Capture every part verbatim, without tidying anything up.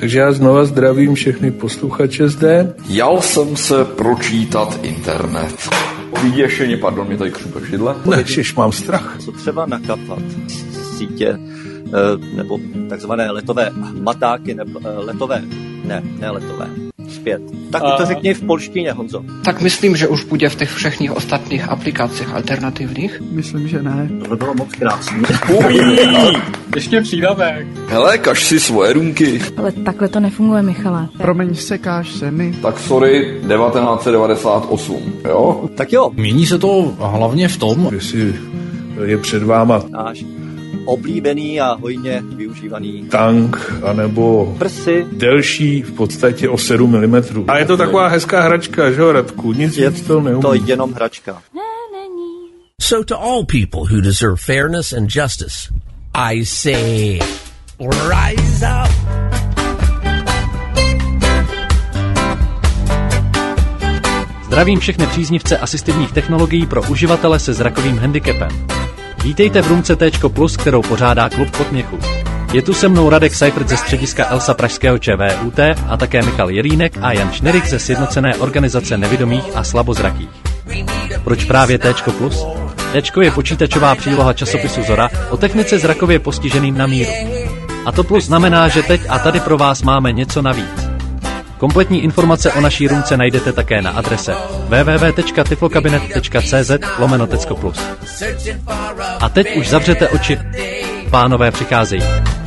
Takže já znova zdravím všechny posluchače zde. Jal jsem se pročítat internet. Vyděšeně, pardon, mě tady křupe v židle. Nešiš, mám strach. Co třeba nakapat sítě nebo takzvané letové matáky, nebo letové, ne, ne letové, zpět. Tak a... to řekni v polštině, Honzo. Tak myslím, že už bude v těch všech ostatních aplikacích alternativních. Myslím, že ne. To by bylo moc krásné. Ještě přídavek. Hele, kaž si svoje runky. Ale takhle to nefunguje, Michale. Promiň, sekáš se mi. Tak sorry, devatenáct set devadesát osm, jo? Tak jo. Mění se to hlavně v tom, jestli je před váma náš oblíbený a hojně využívaný tank, anebo prsy. Delší v podstatě o sedm milimetrů. A je to taková hezká hračka, že jo, Radku? Nic je víc to neumí. To jenom hračka. Ne, není. So to all people who deserve fairness and justice, I say, rise up. Zdravím všechny příznivce asistivních technologií pro uživatele se zrakovým handicapem. Vítejte v roomce T plus, kterou pořádá Klub Potměchu. Je tu se mnou Radek Seifert ze střediska Elsa pražského ČVUT a také Michal Jelínek a Jan Šnerik ze Sjednocené organizace nevidomých a slabozrakých. Proč právě T plus? T je počítačová příloha časopisu Zora o technice zrakově postiženým na míru. A to plus znamená, že teď a tady pro vás máme něco navíc. Kompletní informace o naší roomce najdete také na adrese w w w tečka tyflokabinet tečka c z lomeno tecko plus. A teď už zavřete oči, pánové přicházejí.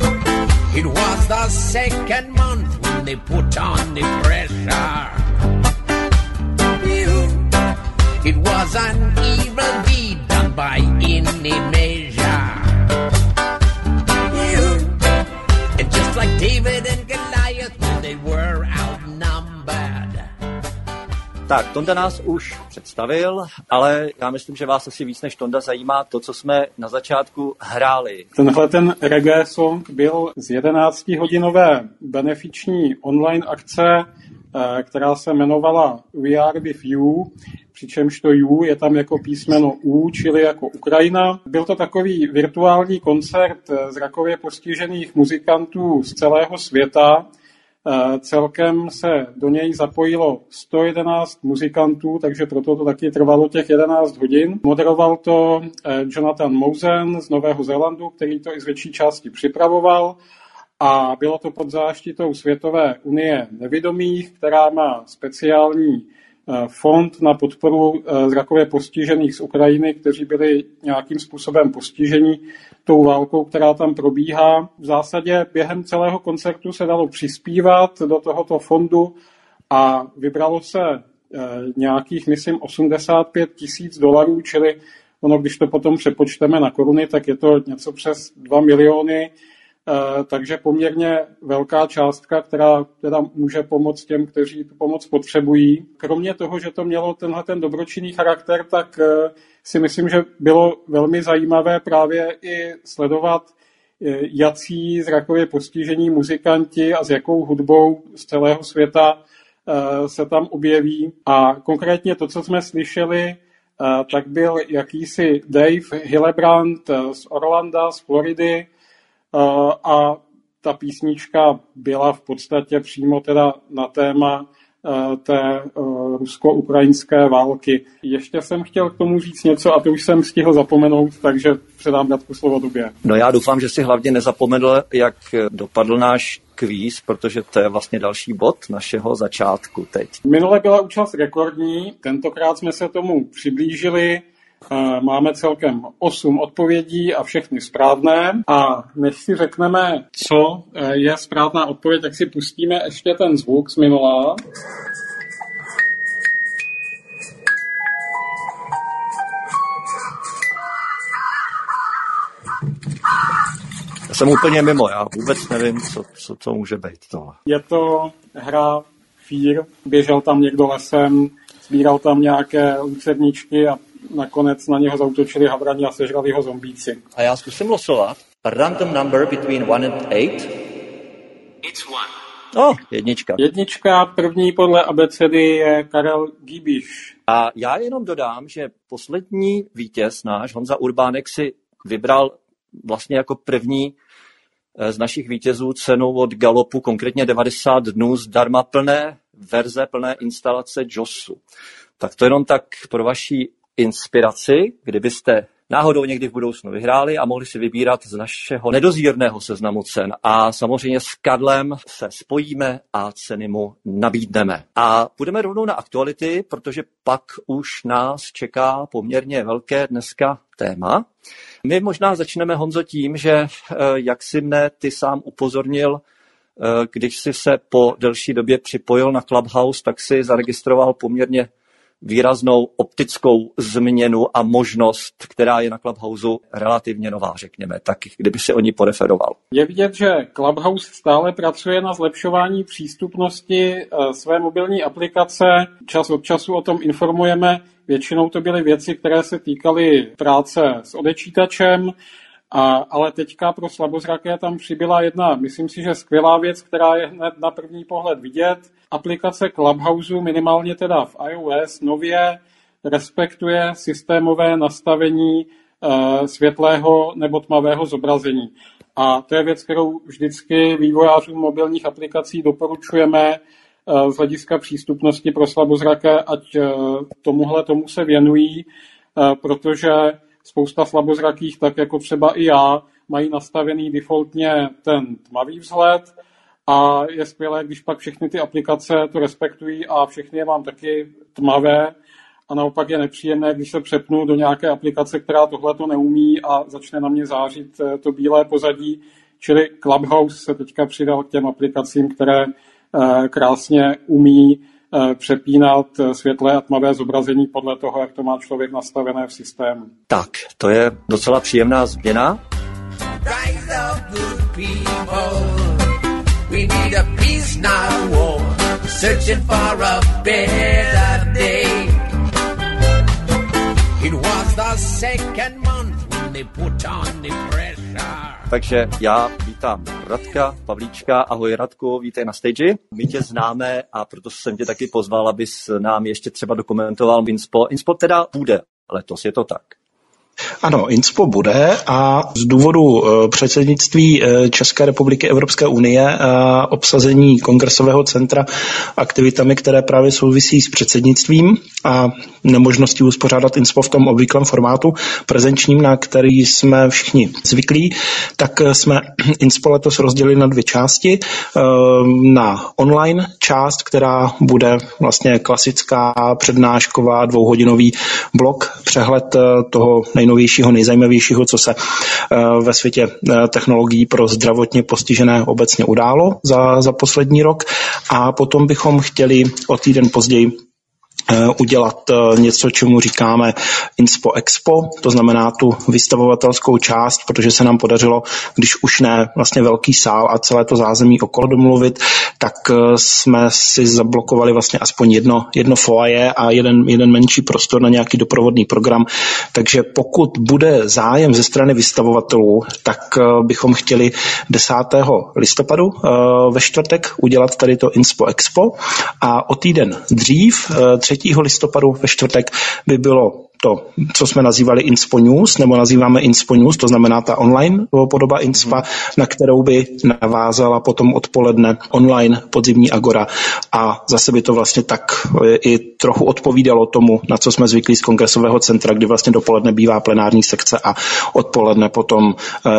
Tak, Tonda nás už představil, ale já myslím, že vás asi víc než Tonda zajímá to, co jsme na začátku hráli. Tenhle ten reggae song byl z jedenáctihodinové benefiční online akce, která se jmenovala We Are With You, přičemž to U je tam jako písmeno U, čili jako Ukrajina. Byl to takový virtuální koncert zrakově postižených muzikantů z celého světa. Celkem se do něj zapojilo sto jedenáct muzikantů, takže proto to taky trvalo těch jedenáct hodin. Moderoval to Jonathan Mosen z Nového Zélandu, který to i z větší části připravoval. A bylo to pod záštitou Světové unie nevidomých, která má speciální fond na podporu zrakově postižených z Ukrajiny, kteří byli nějakým způsobem postiženi tou válkou, která tam probíhá. V zásadě během celého koncertu se dalo přispívat do tohoto fondu a vybralo se nějakých, myslím, osmdesát pět tisíc dolarů, čili ono, když to potom přepočteme na koruny, tak je to něco přes dva miliony, takže poměrně velká částka, která teda může pomoct těm, kteří tu pomoc potřebují. Kromě toho, že to mělo tenhle ten dobročinný charakter, tak si myslím, že bylo velmi zajímavé právě i sledovat, jací zrakově postižení muzikanti a s jakou hudbou z celého světa se tam objeví. A konkrétně to, co jsme slyšeli, tak byl jakýsi Dave Hillebrand z Orlanda, z Floridy, a ta písnička byla v podstatě přímo teda na téma té rusko-ukrajinské války. Ještě jsem chtěl k tomu říct něco a to už jsem stihl zapomenout, takže předám Radku slovo tobě. No já doufám, že si hlavně nezapomenul, jak dopadl náš kvíz, protože to je vlastně další bod našeho začátku teď. Minule byla účast rekordní, tentokrát jsme se tomu přiblížili. Máme celkem osm odpovědí a všechny správné. A než si řekneme, co je správná odpověď, tak si pustíme ještě ten zvuk z minula. Já jsem úplně mimo, já vůbec nevím, co, co to může být tohle. Je to hra Fear, běžel tam někdo lesem, sbíral tam nějaké lucerničky a nakonec na něho zaútočili havrani a sežrali ho zombíci. A já zkusím losovat. A random number between one and eight. It's one. Oh, jednička. Jednička, první podle abecedy je Karel Gíbiš. A já jenom dodám, že poslední vítěz náš, Honza Urbánek, si vybral vlastně jako první z našich vítězů cenu od Gallupu, konkrétně devadesát dnů zdarma plné verze, plné instalace JOSu. Tak to jenom tak pro vaši inspiraci, kdybyste náhodou někdy v budoucnu vyhráli a mohli si vybírat z našeho nedozírného seznamu cen. A samozřejmě s Karlem se spojíme a ceny mu nabídneme. A půjdeme rovnou na aktuality, protože pak už nás čeká poměrně velké dneska téma. My možná začneme, Honzo, tím, že jak si mne ty sám upozornil, když si se po delší době připojil na Clubhouse, tak si zaregistroval poměrně výraznou optickou změnu a možnost, která je na Clubhouse relativně nová, řekněme. Tak kdyby si o ní poreferoval. Je vidět, že Clubhouse stále pracuje na zlepšování přístupnosti své mobilní aplikace. Čas od času o tom informujeme. Většinou to byly věci, které se týkaly práce s odečítačem, a, ale teďka pro slabozraké tam přibyla jedna, myslím si, že skvělá věc, která je hned na první pohled vidět. Aplikace Clubhouse, minimálně teda v iOS, nově respektuje systémové nastavení e, světlého nebo tmavého zobrazení. A to je věc, kterou vždycky vývojářům mobilních aplikací doporučujeme e, z hlediska přístupnosti pro slabozraké, ať e, tomuhle tomu se věnují, e, protože spousta slabozrakých, tak jako třeba i já, mají nastavený defaultně ten tmavý vzhled a je skvělé, když pak všechny ty aplikace to respektují a všechny je mám taky tmavé a naopak je nepříjemné, když se přepnu do nějaké aplikace, která tohle to neumí a začne na mě zářit to bílé pozadí, čili Clubhouse se teďka přidal k těm aplikacím, které krásně umí přepínat světlé a tmavé zobrazení podle toho, jak to má člověk nastavené v systému. Tak, to je docela příjemná změna. Takže já vítám Radka Pavlíčka. Ahoj Radku, vítej na stage. My tě známe a proto jsem tě taky pozval, abys nám ještě třeba dokumentoval Inspo. Inspo teda bude letos, je to tak? Ano, Inspo bude a z důvodu předsednictví České republiky Evropské unie a obsazení kongresového centra aktivitami, které právě souvisí s předsednictvím a nemožností uspořádat Inspo v tom obvyklém formátu prezenčním, na který jsme všichni zvyklí, tak jsme Inspo letos rozdělili na dvě části. Na online část, která bude vlastně klasická přednášková dvouhodinový blok, přehled toho nejnovějšího, nejzajímavějšího, co se ve světě technologií pro zdravotně postižené obecně událo za, za poslední rok. A potom bychom chtěli o týden později udělat něco, čemu říkáme Inspo Expo, to znamená tu vystavovatelskou část, protože se nám podařilo, když už ne vlastně velký sál a celé to zázemí okolo domluvit, tak jsme si zablokovali vlastně aspoň jedno, jedno foaje a jeden, jeden menší prostor na nějaký doprovodný program. Takže pokud bude zájem ze strany vystavovatelů, tak bychom chtěli desátého listopadu ve čtvrtek udělat tady to Inspo Expo a o týden dřív, třetího listopadu ve čtvrtek, by bylo to, co jsme nazývali Inspo News, nebo nazýváme Inspo News, to znamená ta online podoba Inspa, na kterou by navázala potom odpoledne online podzimní agora a zase by to vlastně tak i trochu odpovídalo tomu, na co jsme zvyklí z kongresového centra, kdy vlastně dopoledne bývá plenární sekce a odpoledne potom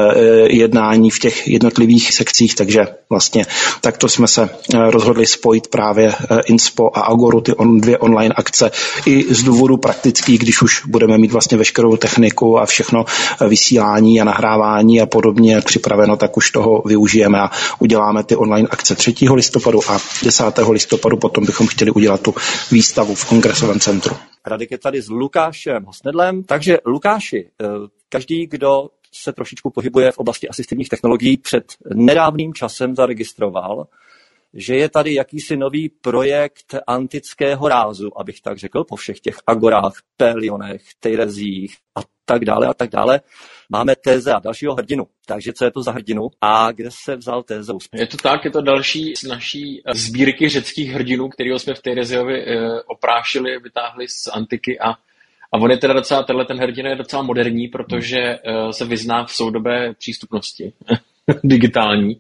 jednání v těch jednotlivých sekcích, takže vlastně takto jsme se rozhodli spojit právě Inspo a Agoru, ty on, dvě online akce, i z důvodu praktických, když už budeme mít vlastně veškerou techniku a všechno vysílání a nahrávání a podobně připraveno, tak už toho využijeme a uděláme ty online akce třetího listopadu a desátého listopadu potom bychom chtěli udělat tu výstavu v kongresovém centru. Radek je tady s Lukášem Hosnedlem, takže Lukáši, každý, kdo se trošičku pohybuje v oblasti asistivních technologií, před nedávným časem zaregistroval, že je tady jakýsi nový projekt antického rázu, abych tak řekl, po všech těch agorách, Pelionech, Tejrezích a tak dále a tak dále. Máme Téze a dalšího hrdinu. Takže co je to za hrdinu a kde se vzal Tézeus? Je to tak, je to další z naší sbírky řeckých hrdinů, kterého jsme v Tejreziovi e, oprášili, vytáhli z antiky a A on je teda docela, tenhle ten hrdina je docela moderní, protože uh, se vyzná v soudobé přístupnosti. digitální.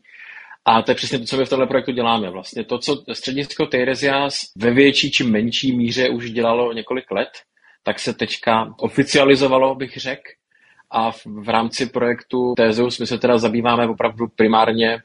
A to je přesně to, co my v tomhle projektu děláme. Vlastně to, co středisko Teiresias ve větší či menší míře už dělalo několik let, tak se teďka oficializovalo, bych řekl. A v, v rámci projektu Theseus my se teda zabýváme opravdu primárně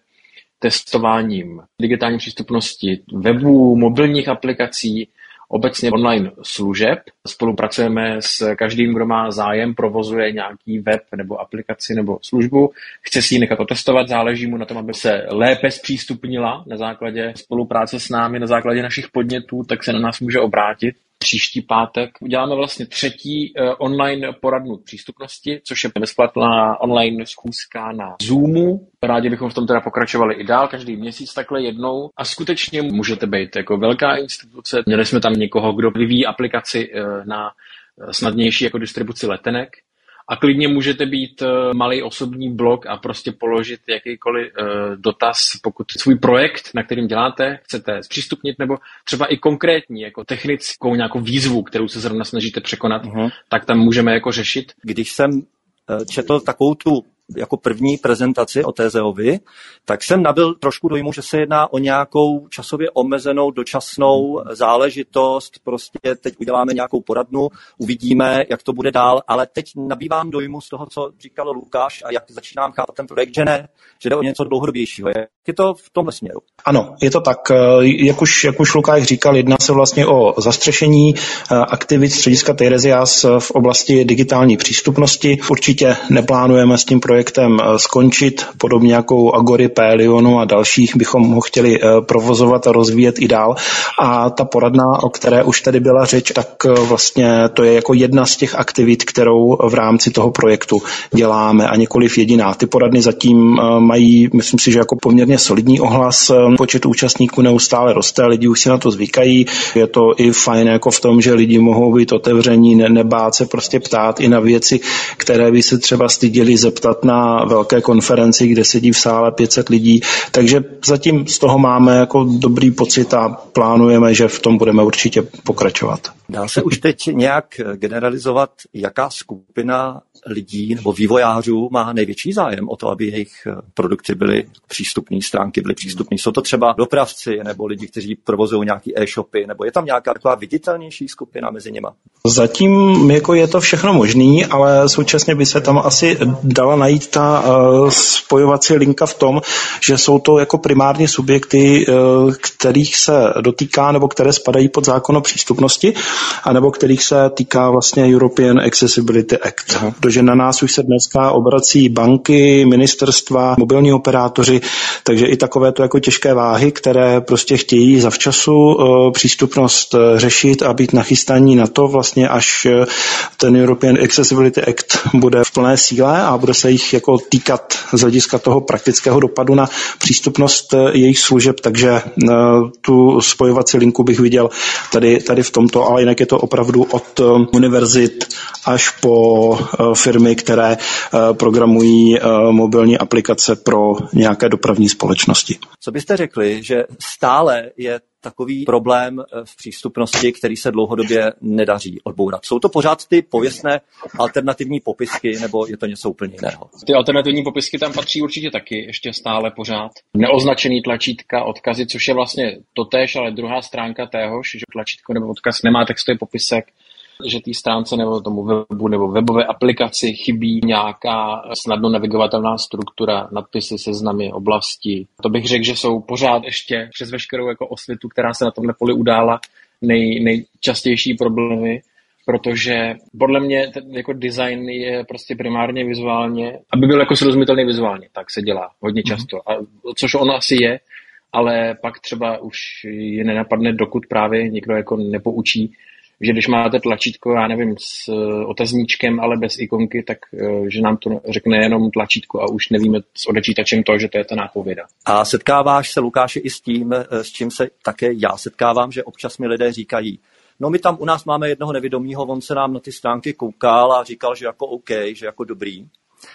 testováním digitální přístupnosti webů, mobilních aplikací, obecně online služeb. Spolupracujeme s každým, kdo má zájem, provozuje nějaký web nebo aplikaci nebo službu, chce si ji nechat otestovat, záleží mu na tom, aby se lépe zpřístupnila na základě spolupráce s námi, na základě našich podnětů, tak se na nás může obrátit. Příští pátek uděláme vlastně třetí online poradnu přístupnosti, což je bezplatná online schůzka na Zoomu. Rádi bychom v tom teda pokračovali i dál, každý měsíc takhle jednou. A skutečně můžete být jako velká instituce. Měli jsme tam někoho, kdo vyvíjí aplikaci na snadnější jako distribuci letenek. A klidně můžete být malý osobní blog a prostě položit jakýkoliv uh, dotaz, pokud svůj projekt, na kterým děláte, chcete zpřístupnit, nebo třeba i konkrétní, jako technickou nějakou výzvu, kterou se zrovna snažíte překonat, uh-huh. tak tam můžeme jako řešit. Když jsem četl takovou tu jako první prezentaci o Theseovi, tak jsem nabyl trošku dojmu, že se jedná o nějakou časově omezenou, dočasnou záležitost, prostě teď uděláme nějakou poradnu, uvidíme, jak to bude dál, ale teď nabývám dojmu z toho, co říkal Lukáš a jak začínám chápat ten projekt, že ne, že jde o něco dlouhodobějšího. Jak je to v tomhle směru? Ano, je to tak. Jak už, jak už Lukáš říkal, jedná se vlastně o zastřešení aktivit střediska Teiresias v oblasti digitální přístupnosti. Určitě neplánujeme s tím projektem skončit, podobně jako Agory, Pelionu a dalších bychom ho chtěli provozovat a rozvíjet i dál. A ta poradna, o které už tady byla řeč, tak vlastně to je jako jedna z těch aktivit, kterou v rámci toho projektu děláme a nikoliv jediná. Ty poradny zatím mají, myslím si, že jako poměrně solidní ohlas. Počet účastníků neustále roste, lidi už si na to zvykají. Je to i fajn jako v tom, že lidi mohou být otevření, ne, nebát se prostě ptát i na věci, které by se třeba styděli zeptat na velké konferenci, kde sedí v sále pět set lidí. Takže zatím z toho máme jako dobrý pocit a plánujeme, že v tom budeme určitě pokračovat. Dá se už teď nějak generalizovat, jaká skupina lidí nebo vývojářů má největší zájem o to, aby jejich produkty byly přístupné, stránky byly přístupné? Jsou to třeba dopravci nebo lidi, kteří provozují nějaký e-shopy, nebo je tam nějaká taková viditelnější skupina mezi nima? Zatím jako je to všechno možný, ale současně by se tam asi dala najít ta uh, spojovací linka v tom, že jsou to jako primárně subjekty, uh, kterých se dotýká nebo které spadají pod zákon o přístupnosti, anebo kterých se týká vlastně European Accessibility Act. Aha. Protože na nás už se dneska obrací banky, ministerstva, mobilní operátoři, takže i takovéto jako těžké váhy, které prostě chtějí zavčasu uh, přístupnost řešit a být nachystaní na to vlastně, až ten European Accessibility Act bude v plné síle a bude se jich jako týkat z hlediska toho praktického dopadu na přístupnost jejich služeb, takže uh, tu spojovací linku bych viděl tady, tady v tomto, ale jinak je to opravdu od uh, univerzit až po uh, firmy, které uh, programují uh, mobilní aplikace pro nějaké dopravní společnosti. Co byste řekli, že stále je takový problém v přístupnosti, který se dlouhodobě nedaří odbourat? Jsou to pořád ty pověstné alternativní popisky, nebo je to něco úplně jiného? Ty alternativní popisky tam patří určitě taky, ještě stále pořád. Neoznačený tlačítka, odkazy, což je vlastně totéž, ale druhá stránka téhož, že tlačítko nebo odkaz nemá textový popisek, že té stránce nebo tomu webu nebo webové aplikaci chybí nějaká snadno navigovatelná struktura, nadpisy, seznamy, oblasti. To bych řekl, že jsou pořád ještě přes veškerou jako osvětu, která se na tomhle poli udála, nej, nejčastější problémy, protože podle mě ten jako design je prostě primárně vizuálně, aby byl jako srozumitelný vizuálně, tak se dělá hodně často, a což ono asi je, ale pak třeba už je nenapadne, dokud právě někdo jako nepoučí, že když máte tlačítko, já nevím, s otazníčkem, ale bez ikonky, tak že nám to řekne jenom tlačítko a už nevíme s odečítačem to, že to je ta nápověda. A setkáváš se, Lukáši, i s tím, s čím se také já setkávám, že občas mi lidé říkají, no my tam u nás máme jednoho nevědomího, on se nám na ty stránky koukal a říkal, že jako OK, že jako dobrý.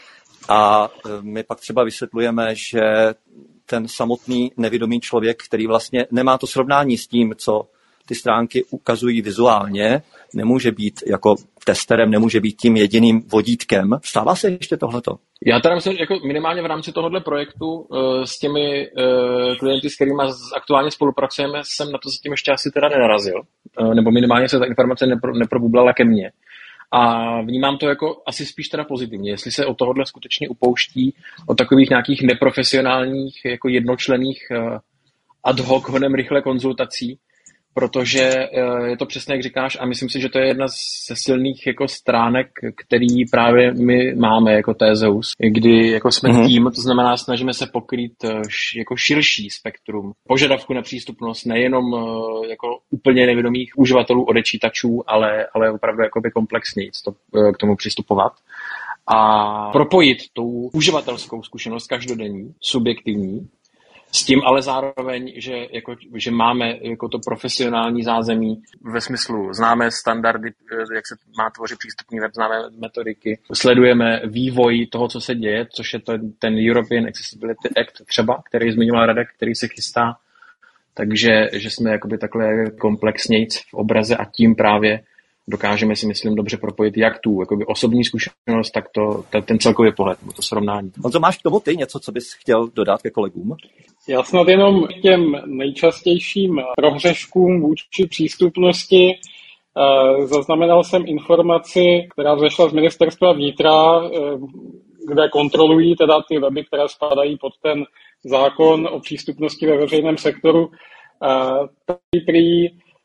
A my pak třeba vysvětlujeme, že ten samotný nevědomý člověk, který vlastně nemá to srovnání s tím, co ty stránky ukazují vizuálně, nemůže být jako testerem, nemůže být tím jediným vodítkem. Stává se ještě tohleto? Já teda myslím, jako minimálně v rámci tohohle projektu uh, s těmi uh, klienty, s kterými aktuálně spolupracujeme, jsem na to zatím ještě asi teda nenarazil, uh, nebo minimálně se ta informace nepro, neprobublala ke mně. A vnímám to jako asi spíš teda pozitivně, jestli se od tohohle skutečně upouští od takových nějakých neprofesionálních, jako jednočlenných uh, ad hoc honem rychle konzultací, protože je to přesně, jak říkáš, a myslím si, že to je jedna ze silných jako stránek, který právě my máme jako Tézeus, kdy jako jsme mm-hmm. tým, to znamená, snažíme se pokrýt jako širší spektrum požadavku na přístupnost, nejenom jako úplně nevědomých uživatelů odečítačů, ale, ale opravdu jakoby komplexněji to, k tomu přistupovat. A propojit tu uživatelskou zkušenost každodenní, subjektivní, s tím ale zároveň, že, jako, že máme jako to profesionální zázemí ve smyslu známe standardy, jak se má tvořit přístupný web, známe metodiky, sledujeme vývoj toho, co se děje, což je to, ten European Accessibility Act třeba, který zmiňoval Radek, který se chystá, takže že jsme jakoby takhle komplexnějc v obraze a tím právě dokážeme si, myslím, dobře propojit jak tu jakoby osobní zkušenost, tak to, ten celkový pohled, to srovnání. Honzo, máš k tomu ty něco, co bys chtěl dodat ke kolegům? Já snad jenom těm nejčastějším prohřeškům vůči přístupnosti zaznamenal jsem informaci, která vzešla z ministerstva vnitra, kde kontrolují teda ty weby, které spadají pod ten zákon o přístupnosti ve veřejném sektoru. Tady prý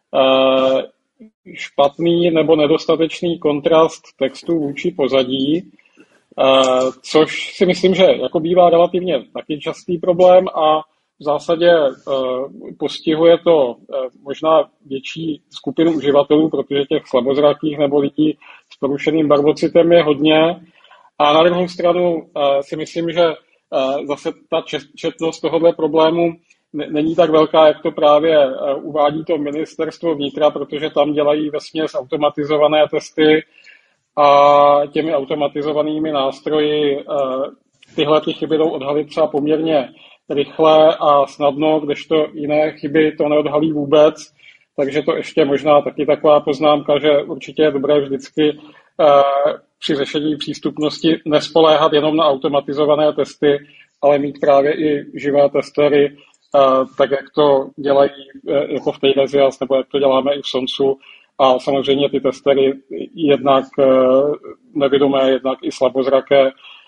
špatný nebo nedostatečný kontrast textu vůči pozadí, což si myslím, že jako bývá relativně taky častý problém a v zásadě postihuje to možná větší skupinu uživatelů, protože těch slabozrakých nebo lidí s porušeným barvocitem je hodně. A na druhou stranu si myslím, že zase ta četnost tohohle problému není tak velká, jak to právě uvádí to ministerstvo vnitra, protože tam dělají vesměs automatizované testy a těmi automatizovanými nástroji tyhle ty chyby jdou odhalit třeba poměrně rychle a snadno, kdežto jiné chyby to neodhalí vůbec. Takže to ještě možná taky taková poznámka, že určitě je dobré vždycky při řešení přístupnosti nespoléhat jenom na automatizované testy, ale mít právě i živé testery, tak jak to dělají jako v Teiresias, nebo jak to děláme i v Sonsu. A samozřejmě ty testery jednak nevědomé, jednak i slabozraké.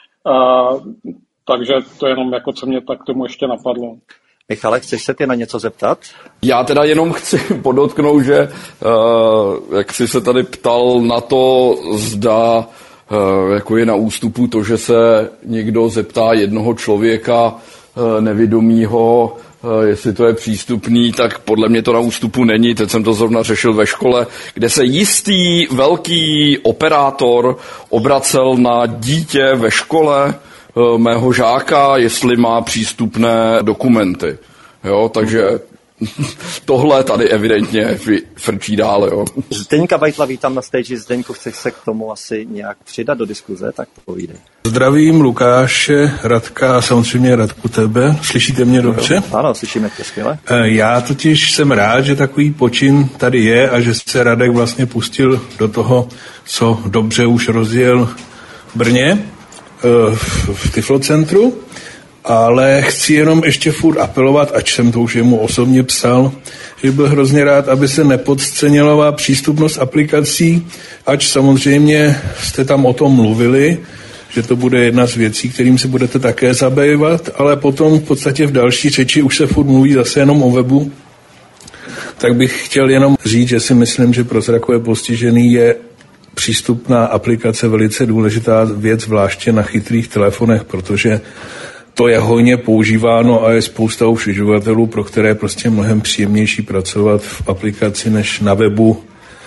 Takže to je jenom jako, co mě tak tomu ještě napadlo. Michale, chceš se tě na něco zeptat? Já teda jenom chci podotknout, že uh, jak jsi se tady ptal na to, zda uh, jako je na ústupu to, že se někdo zeptá jednoho člověka uh, nevědomýho, jestli to je přístupný, tak podle mě to na ústupu není. Teď jsem to zrovna řešil ve škole, kde se jistý velký operátor obracel na dítě ve škole mého žáka, jestli má přístupné dokumenty. Jo, takže tohle tady evidentně frčí dále. Jo. Zdeňka Bajtla vítám na stage. Zdeňku, chceš se k tomu asi nějak přidat do diskuze, tak povídej. Zdravím Lukáše, Radka a samozřejmě Radku tebe. Slyšíte mě dobře? Ano, slyšíme tě skvěle. Já totiž jsem rád, že takový počin tady je a že se Radek vlastně pustil do toho, co dobře už rozjel v Brně, v Tyflocentru. Ale chci jenom ještě furt apelovat, ač jsem to už jemu osobně psal, že byl hrozně rád, aby se nepodceňovala přístupnost aplikací, ač samozřejmě jste tam o tom mluvili, že to bude jedna z věcí, kterým se budete také zabývat, ale potom v podstatě v další řeči už se furt mluví zase jenom o webu. Tak bych chtěl jenom říct, že si myslím, že pro zrakové postižený je přístupná aplikace velice důležitá věc, zvláště na chytrých telefonech, protože to je hojně používáno a je spousta už uživatelů, pro které je prostě mnohem příjemnější pracovat v aplikaci než na webu.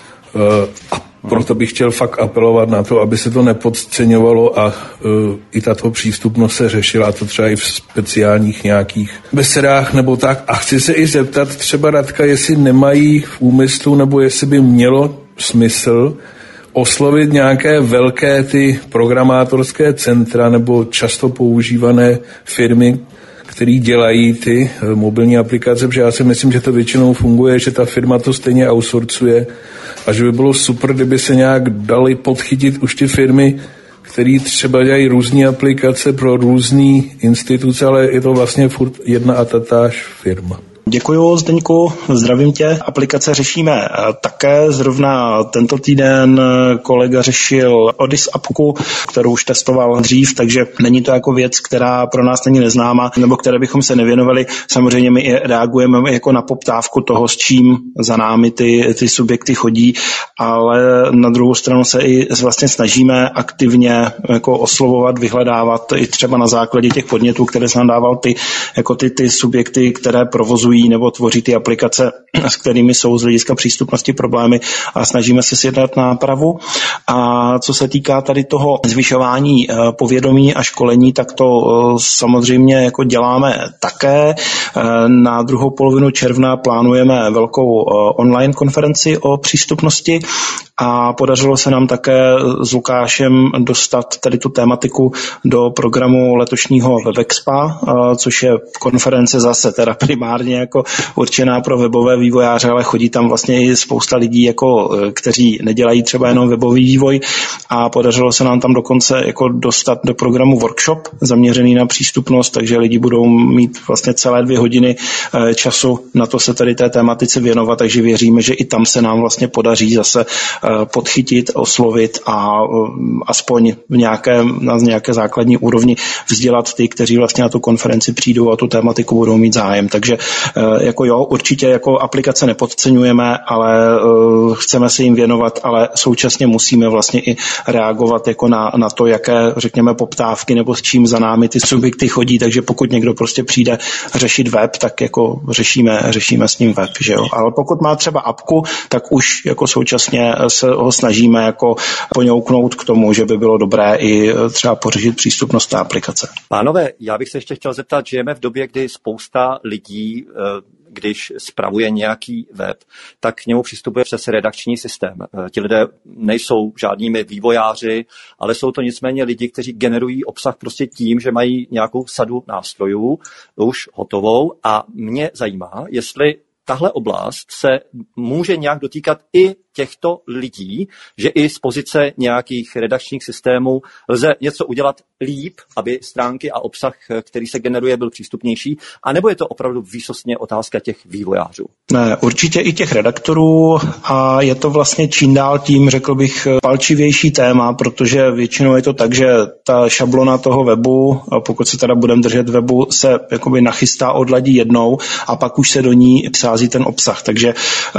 A proto bych chtěl fakt apelovat na to, aby se to nepodceňovalo a i tato přístupnost se řešila, a to třeba i v speciálních nějakých besedách nebo tak. A chci se i zeptat třeba Radka, jestli nemají v úmyslu nebo jestli by mělo smysl oslovit nějaké velké ty programátorské centra nebo často používané firmy, které dělají ty mobilní aplikace, protože já si myslím, že to většinou funguje, že ta firma to stejně outsourcuje a že by bylo super, kdyby se nějak dali podchytit už ty firmy, který třeba dělají různé aplikace pro různé instituce, ale je to vlastně furt jedna a tatáž firma. Děkuju, Zdeňku, zdravím tě. Aplikace řešíme také. Zrovna tento týden kolega řešil Odys appku, kterou už testoval dřív, takže není to jako věc, která pro nás není neznáma, nebo které bychom se nevěnovali. Samozřejmě my i reagujeme jako na poptávku toho, s čím za námi ty, ty subjekty chodí, ale na druhou stranu se i vlastně snažíme aktivně jako oslovovat, vyhledávat i třeba na základě těch podnětů, které jsem dával ty, jako ty, ty subjekty, které provozují nebo tvoří ty aplikace, s kterými jsou z hlediska přístupnosti problémy a snažíme se sjednat nápravu. A co se týká tady toho zvyšování povědomí a školení, tak to samozřejmě jako děláme také. Na druhou polovinu června plánujeme velkou online konferenci o přístupnosti a podařilo se nám také s Lukášem dostat tady tu tématiku do programu letošního WebExpa, což je konference zase teda primárně jako určená pro webové vývojáře, ale chodí tam vlastně i spousta lidí, jako, kteří nedělají třeba jenom webový vývoj a podařilo se nám tam dokonce jako dostat do programu workshop zaměřený na přístupnost, takže lidi budou mít vlastně celé dvě hodiny času na to se tady té tématice věnovat, takže věříme, že i tam se nám vlastně podaří zase podchytit, oslovit a aspoň v nějaké, na nějaké základní úrovni vzdělat ty, kteří vlastně na tu konferenci přijdou a tu tématiku budou mít zájem. Takže jako jo, určitě jako aplikace nepodceňujeme, ale uh, chceme se jim věnovat, ale současně musíme vlastně i reagovat jako na, na to, jaké, řekněme, poptávky nebo s čím za námi ty subjekty chodí, takže pokud někdo prostě přijde řešit web, tak jako řešíme, řešíme s ním web, že jo. Ale pokud má třeba apku, tak už jako současně se ho snažíme jako poňouknout k tomu, že by bylo dobré i třeba pořešit přístupnost té aplikace. Pánové, já bych se ještě chtěl zeptat, žijeme v době, kdy spousta lidí, když spravuje nějaký web, tak k němu přistupuje přes redakční systém. Ti lidé nejsou žádnými vývojáři, ale jsou to nicméně lidi, kteří generují obsah prostě tím, že mají nějakou sadu nástrojů už hotovou a mě zajímá, jestli tahle oblast se může nějak dotýkat i těchto lidí, že i z pozice nějakých redakčních systémů lze něco udělat líp, aby stránky a obsah, který se generuje, byl přístupnější, anebo je to opravdu výsostně otázka těch vývojářů? Ne, určitě i těch redaktorů a je to vlastně čím dál tím, řekl bych, palčivější téma, protože většinou je to tak, že ta šablona toho webu, pokud se teda budeme držet webu, se jakoby nachystá, odladí jednou a pak už se do ní sází ten obsah. Takže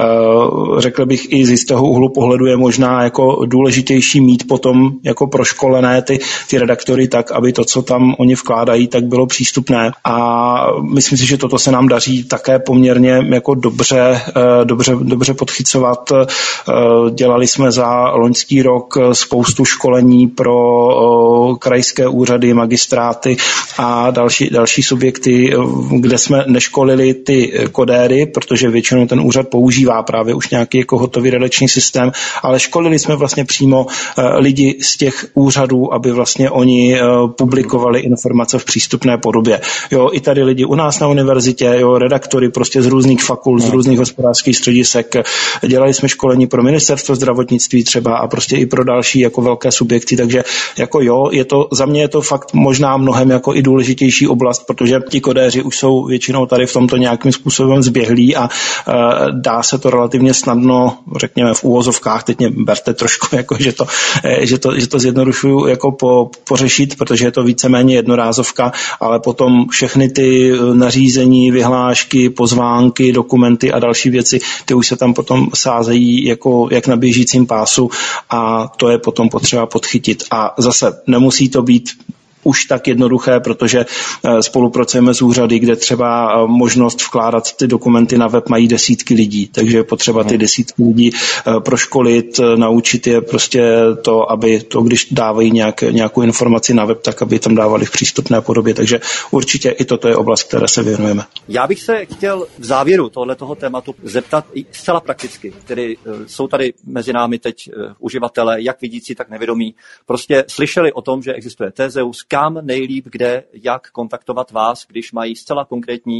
uh, řekl bych i z toho úhlu pohledu je možná jako důležitější mít potom jako proškolené ty, ty redaktory tak, aby to, co tam oni vkládají, tak bylo přístupné. A myslím si, že toto se nám daří také poměrně jako dobře, dobře, dobře podchycovat. Dělali jsme za loňský rok spoustu školení pro krajské úřady, magistráty a další, další subjekty, kde jsme neškolili ty kodéry, protože většinou ten úřad používá právě už nějaký jako hotový redakční systém, ale školili jsme vlastně přímo lidi z těch úřadů, aby vlastně oni publikovali informace v přístupné podobě. Jo, i tady lidi u nás na univerzitě, jo, redaktory prostě z různých fakult, z různých hospodářských středisek. Dělali jsme školení pro ministerstvo zdravotnictví třeba a prostě i pro další jako velké subjekty, takže jako jo, je to, za mě je to fakt možná mnohem jako i důležitější oblast, protože ti kodéři už jsou většinou tady v tomto nějakým způsobem zběhlí a uh, dá se to relativně snadno, řekněme v úvozovkách, teď mě berte trošku, jako, že, to, že, to, že to zjednodušuju jako po, pořešit, protože je to víceméně jednorázovka, ale potom všechny ty nařízení, vyhlášky, pozvánky, dokumenty a další věci, ty už se tam potom sázejí jako jak na běžícím pásu a to je potom potřeba podchytit. A zase nemusí to být už tak jednoduché, protože spolupracujeme s úřady, kde třeba možnost vkládat ty dokumenty na web mají desítky lidí, takže je potřeba ty desítky lidí proškolit, naučit je prostě to, aby to, když dávají nějak, nějakou informaci na web, tak aby tam dávali v přístupné podobě, takže určitě i toto je oblast, které se věnujeme. Já bych se chtěl v závěru tohoto tématu zeptat i zcela prakticky, tedy jsou tady mezi námi teď uživatelé, jak vidící, tak nevědomí, prostě slyšeli o tom, že existuje Tezeus, kam nejlíp, kde, jak kontaktovat vás, když mají zcela konkrétní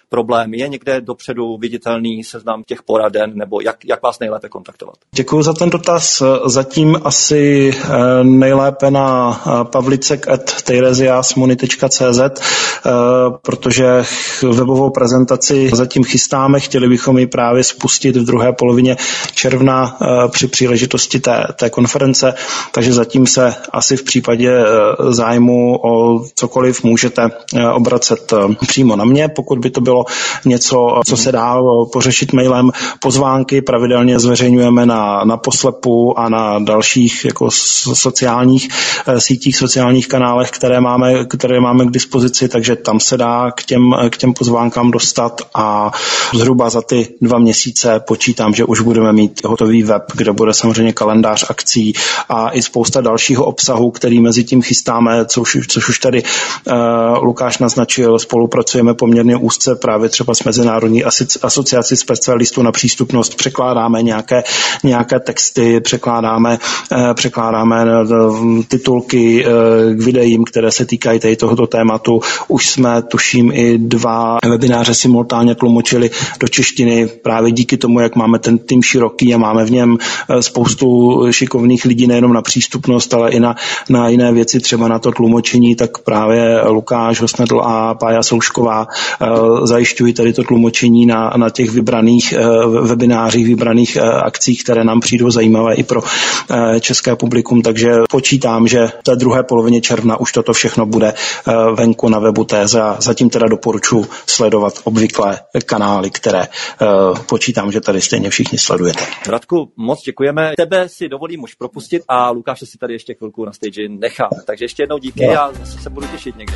problém? Je někde dopředu viditelný seznam těch poraden, nebo jak, jak vás nejlépe kontaktovat? Děkuji za ten dotaz. Zatím asi nejlépe na pavlicek at teiresiasmony tečka cé zet, protože webovou prezentaci zatím chystáme. Chtěli bychom ji právě spustit v druhé polovině června při příležitosti té, té konference, takže zatím se asi v případě zájmu o cokoliv můžete obracet přímo na mě. Pokud by to bylo něco, co se dá pořešit mailem, pozvánky pravidelně zveřejňujeme na, na Poslepu a na dalších jako sociálních sítích, sociálních kanálech, které máme, které máme k dispozici, takže tam se dá k těm, k těm pozvánkám dostat a zhruba za ty dva měsíce počítám, že už budeme mít hotový web, kde bude samozřejmě kalendář akcí a i spousta dalšího obsahu, který mezi tím chystáme, což, což už tady uh, Lukáš naznačil. Spolupracujeme poměrně úzce právě třeba s Mezinárodní asociací specialistů na přístupnost, překládáme nějaké, nějaké texty, překládáme, uh, překládáme uh, titulky uh, k videím, které se týkají tady tohoto tématu. Už jsme, tuším, i dva webináře simultánně tlumočili do češtiny právě díky tomu, jak máme ten tým široký a máme v něm spoustu šikovných lidí nejenom na přístupnost, ale i na, na jiné věci, třeba na to tlumočení, tak právě Lukáš Hosnedl a Pája Soušková zajišťují tady to tlumočení na, na těch vybraných webinářích, vybraných akcích, které nám přijdou zajímavé i pro české publikum, takže počítám, že v té druhé polovině června už toto všechno bude venku na webu Téze a zatím teda doporučuji sledovat obvyklé kanály, které počítám, že tady stejně všichni sledujete. Radku, moc děkujeme. Tebe si dovolím už propustit a Lukáše si tady ještě chvilku na stage nechám. Takže ještě jednou díky no. A zase se budu těšit někdy.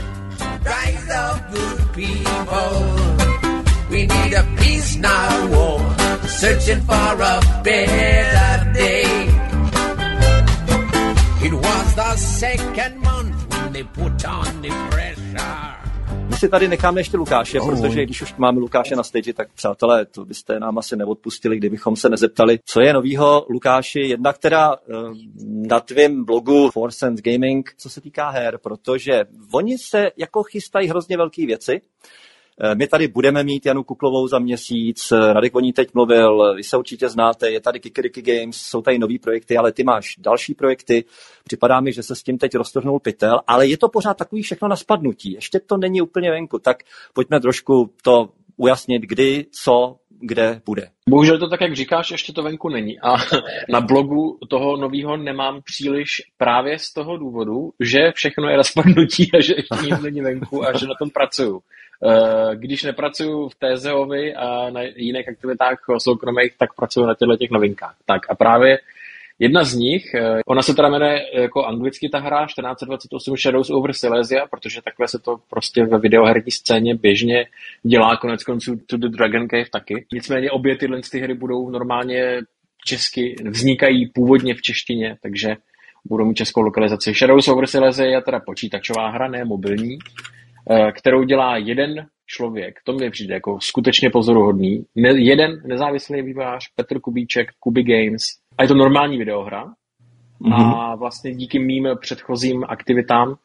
My si tady necháme ještě Lukáše, oh. protože když už máme Lukáše na stage, tak přátelé, to byste nám asi neodpustili, kdybychom se nezeptali, co je novýho, Lukáši, jednak teda na tvém blogu Four Sense Gaming, co se týká her, protože oni se jako chystají hrozně velké věci. My tady budeme mít Janu Kuklovou za měsíc, Radek o ní teď mluvil, vy se určitě znáte, je tady Kikiriki Games, jsou tady nový projekty, ale ty máš další projekty, připadá mi, že se s tím teď roztrhnul pytel, ale je to pořád takový všechno na spadnutí, ještě to není úplně venku, tak pojďme trošku to ujasnit, kdy, co, kde bude. Bohužel to tak, jak říkáš, ještě to venku není a na blogu toho novýho nemám příliš právě z toho důvodu, že všechno je na spadnutí a že ještě nic není venku a že na tom pracuju. Když nepracuju v Tézeovi a na jiných aktivitách soukromých, tak pracuju na těchto těch novinkách. Tak a právě jedna z nich, ona se teda jmenuje jako anglicky ta hra čtrnáct dvacet osm Shadows over Silesia, protože takhle se to prostě ve videoherní scéně běžně dělá, konec konců To the Dragon Cave taky. Nicméně obě tyhle ty hry budou normálně česky, vznikají původně v češtině, takže budou mít českou lokalizaci. Shadows over Silesia je teda počítačová hra, ne mobilní, kterou dělá jeden člověk. To mi přijde jako skutečně pozoruhodný. Ne, jeden nezávislý vývojář, Petr Kubíček, Kubi Games. A je to normální videohra. Mm-hmm. A vlastně díky mým předchozím aktivitám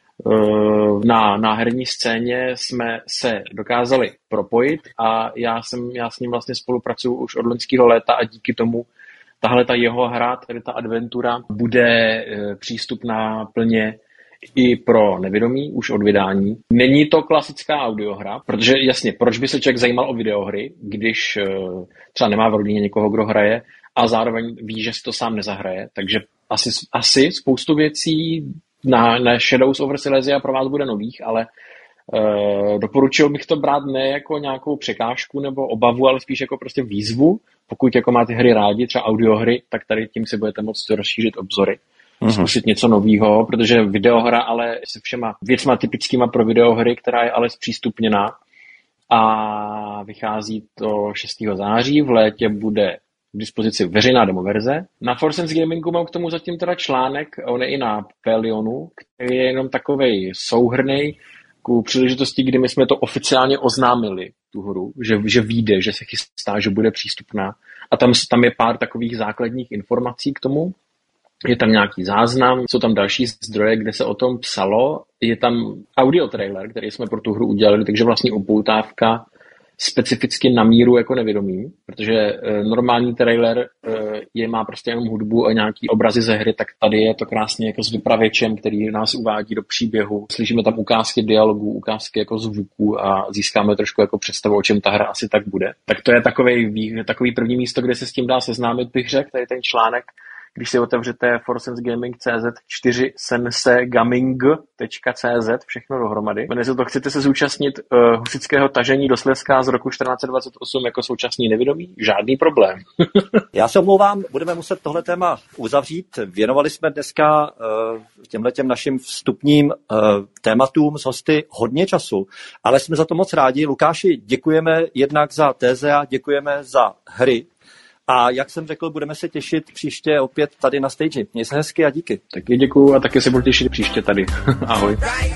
na, na herní scéně jsme se dokázali propojit a já, jsem, já s ním vlastně spolupracuju už od loňského léta a díky tomu tahle ta jeho hra, tedy ta adventura, bude přístupná plně i pro nevědomí už od vydání. Není to klasická audiohra, protože jasně, proč by se člověk zajímal o videohry, když třeba nemá v rodině někoho, kdo hraje a zároveň ví, že si to sám nezahraje. Takže asi, asi spoustu věcí na, na Shadows over Silesia pro vás bude nových, ale uh, doporučil bych to brát ne jako nějakou překážku nebo obavu, ale spíš jako prostě výzvu. Pokud jako máte hry rádi, třeba audiohry, tak tady tím si budete moct rozšířit obzory. Zkusit něco nového, protože videohra ale se všema věcma typickýma pro videohry, která je ale zpřístupněná a vychází to šestého září, v létě bude k dispozici veřejná demoverze. Na Four Sense Gamingu mám k tomu zatím teda článek, on je i na Pelionu, který je jenom takovej souhrnej ku příležitosti, kdy my jsme to oficiálně oznámili, tu hru, že, že vyjde, že se chystá, že bude přístupná. A tam, tam je pár takových základních informací k tomu. Je tam nějaký záznam, jsou tam další zdroje, kde se o tom psalo. Je tam audio trailer, který jsme pro tu hru udělali, takže vlastně upoutávka specificky na míru jako nevědomí, protože normální trailer je, má prostě jenom hudbu a nějaký obrazy ze hry, tak tady je to krásně jako s vypravěčem, který nás uvádí do příběhu. Slyšíme tam ukázky dialogů, ukázky jako zvuků a získáme trošku jako představu, o čem ta hra asi tak bude. Tak to je takový, takový první místo, kde se s tím dá seznámit, bych řekl, tady ten článek. Když si otevřete forsense gaming tečka cé zet čtyři sense gaming tečka cé zet, všechno dohromady. Jmenuje se to, chcete se zúčastnit uh, husického tažení do Slezska z roku čtrnáct set dvacet osm jako současný nevědomý? Žádný problém. Já se omlouvám, budeme muset tohle téma uzavřít. Věnovali jsme dneska uh, těmhletěm našim vstupním uh, tématům s hosty hodně času, ale jsme za to moc rádi. Lukáši, děkujeme jednak za téze a děkujeme za hry. A jak jsem řekl, budeme se těšit příště opět tady na stage. Měj se hezky a díky. Taky děkuju a taky se budu těšit příště tady. Ahoj.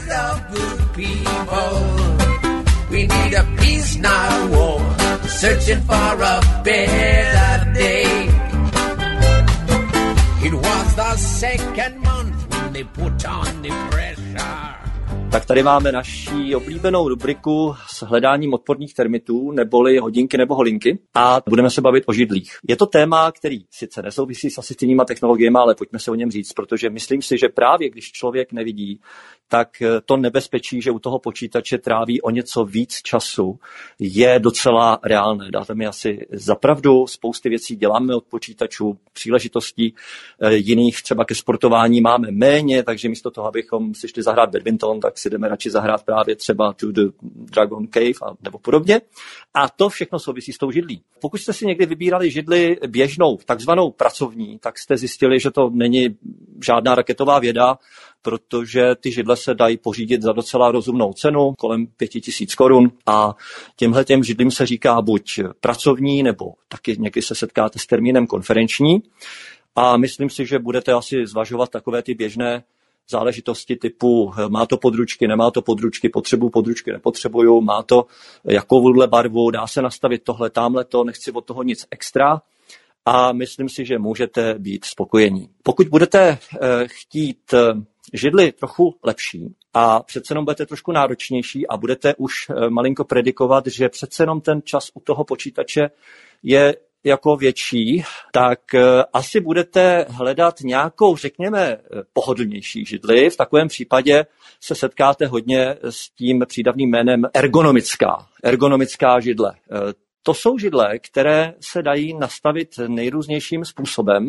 Tak tady máme naši oblíbenou rubriku s hledáním odporných termitů, neboli hodinky nebo holinky, a budeme se bavit o židlích. Je to téma, který sice nesouvisí s asistivníma technologiemi, ale pojďme se o něm říct, protože myslím si, že právě když člověk nevidí, tak to nebezpečí, že u toho počítače tráví o něco víc času, je docela reálné. Dáte mi asi za pravdu, spousty věcí děláme od počítačů, příležitostí jiných třeba ke sportování máme méně, takže místo toho, abychom si šli zahrát badminton, tak si jdeme radši zahrát právě třeba To the Dragon Cave a nebo podobně. A to všechno souvisí s tou židlí. Pokud jste si někdy vybírali židli běžnou, takzvanou pracovní, tak jste zjistili, že to není žádná raketová věda, protože ty židle se dají pořídit za docela rozumnou cenu, kolem pěti tisíc korun, a těmhle těm židlím se říká buď pracovní, nebo taky někdy se setkáte s termínem konferenční. A myslím si, že budete asi zvažovat takové ty běžné záležitosti typu má to područky, nemá to područky, potřebuju područky, nepotřebuju, má to jakouvhle barvu, dá se nastavit tohle, tamhle to, nechci od toho nic extra. A myslím si, že můžete být spokojení. Pokud budete chtít židli trochu lepší a přece jenom budete trošku náročnější a budete už malinko predikovat, že přece jenom ten čas u toho počítače je jako větší, tak asi budete hledat nějakou, řekněme, pohodlnější židli. V takovém případě se setkáte hodně s tím přídavným jménem ergonomická. Ergonomická židle. To jsou židle, které se dají nastavit nejrůznějším způsobem.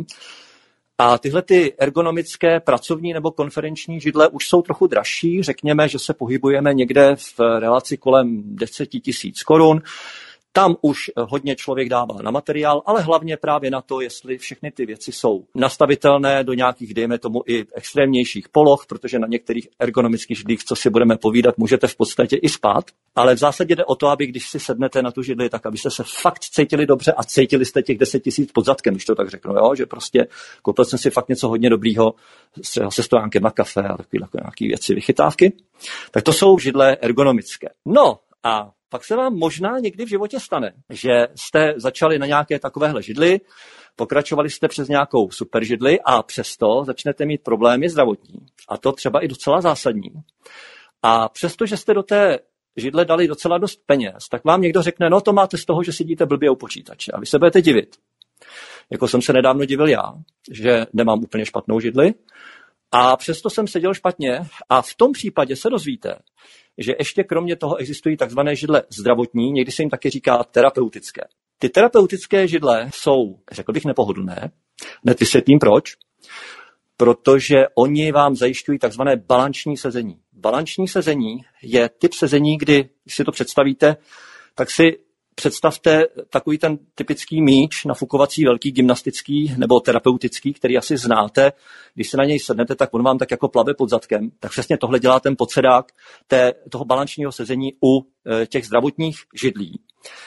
A tyhle ty ergonomické pracovní nebo konferenční židle už jsou trochu dražší. Řekněme, že se pohybujeme někde v relaci kolem deset tisíc korun. Tam už hodně člověk dává na materiál, ale hlavně právě na to, jestli všechny ty věci jsou nastavitelné do nějakých, dejme tomu, i extrémnějších poloh, protože na některých ergonomických židlích, co si budeme povídat, můžete v podstatě i spát. Ale v zásadě jde o to, aby když si sednete na tu židli, tak abyste se fakt cítili dobře a cítili jste těch deset tisíc pod zadkem, když to tak řeknu, jo? Že prostě koupil jsem si fakt něco hodně dobrýho se stojánkem na kafe a takové nějaké věci, vychytávky. Tak to jsou židle ergonomické. No a pak se vám možná někdy v životě stane, že jste začali na nějaké takovéhle židli, pokračovali jste přes nějakou super židli a přesto začnete mít problémy zdravotní. A to třeba i docela zásadní. A přesto, že jste do té židle dali docela dost peněz, tak vám někdo řekne, no to máte z toho, že sedíte blbě u počítače. A vy se budete divit. Jako jsem se nedávno divil já, že nemám úplně špatnou židli. A přesto jsem seděl špatně a v tom případě se dozvíte, že ještě kromě toho existují takzvané židle zdravotní, někdy se jim taky říká terapeutické. Ty terapeutické židle jsou, řekl bych, nepohodlné. Hned vysvětlím proč. Protože oni vám zajišťují takzvané balanční sezení. Balanční sezení je typ sezení, kdy, když si to představíte, tak si představte takový ten typický míč nafukovací velký gymnastický nebo terapeutický, který asi znáte. Když se na něj sednete, tak on vám tak jako plave pod zadkem. Tak přesně tohle dělá ten podsedák té, toho balančního sezení u e, těch zdravotních židlí.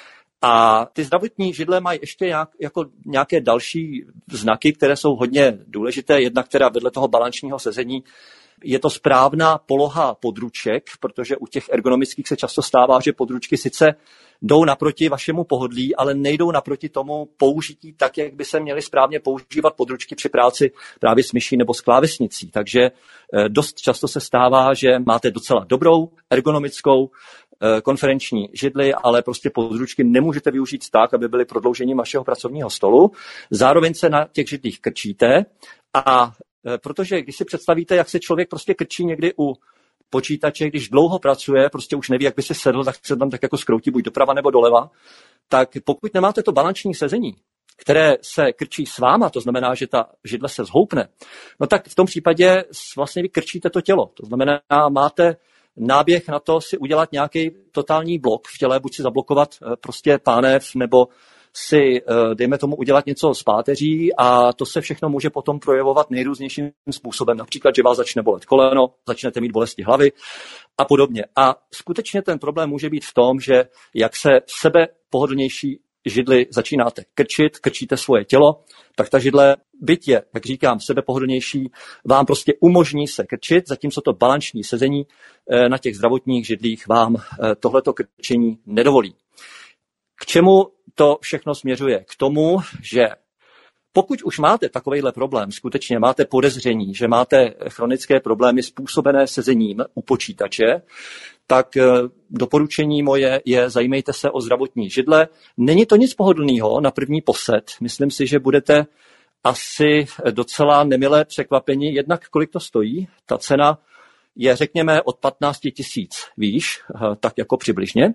A ty zdravotní židle mají ještě nějak, jako nějaké další znaky, které jsou hodně důležité. Jednak teda vedle toho balančního sezení Je to správná poloha područek, protože u těch ergonomických se často stává, že područky sice jdou naproti vašemu pohodlí, ale nejdou naproti tomu použití tak, jak by se měly správně používat područky při práci právě s myší nebo s klávesnicí. Takže dost často se stává, že máte docela dobrou ergonomickou konferenční židli, ale prostě područky nemůžete využít tak, aby byly prodloužením vašeho pracovního stolu. Zároveň se na těch židlích krčíte a protože když si představíte, jak se člověk prostě krčí někdy u počítače, když dlouho pracuje, prostě už neví, jak by si sedl, tak se tam tak jako skroutí buď doprava nebo doleva, tak pokud nemáte to balanční sezení, které se krčí s váma, to znamená, že ta židle se zhoupne, no tak v tom případě vlastně vy krčíte to tělo. To znamená, máte náběh na to si udělat nějaký totální blok v těle, buď si zablokovat prostě pánev, nebo si, dejme tomu, udělat něco s páteří a to se všechno může potom projevovat nejrůznějším způsobem. Například, že vás začne bolet koleno, začnete mít bolesti hlavy a podobně. A skutečně ten problém může být v tom, že jak se sebe pohodlnější židli začínáte krčit, krčíte svoje tělo, tak ta židle, byť je, jak říkám, sebepohodlnější, vám prostě umožní se krčit, zatímco to balanční sezení na těch zdravotních židlích vám tohleto krčení nedovolí. K čemu to všechno směřuje? K tomu, že pokud už máte takovejhle problém, skutečně máte podezření, že máte chronické problémy způsobené sezením u počítače, tak doporučení moje je, zajímejte se o zdravotní židle. Není to nic pohodlného na první posled. Myslím si, že budete asi docela nemilé překvapení, jednak kolik to stojí. Ta cena je, řekněme, od patnáct tisíc výš, tak jako přibližně.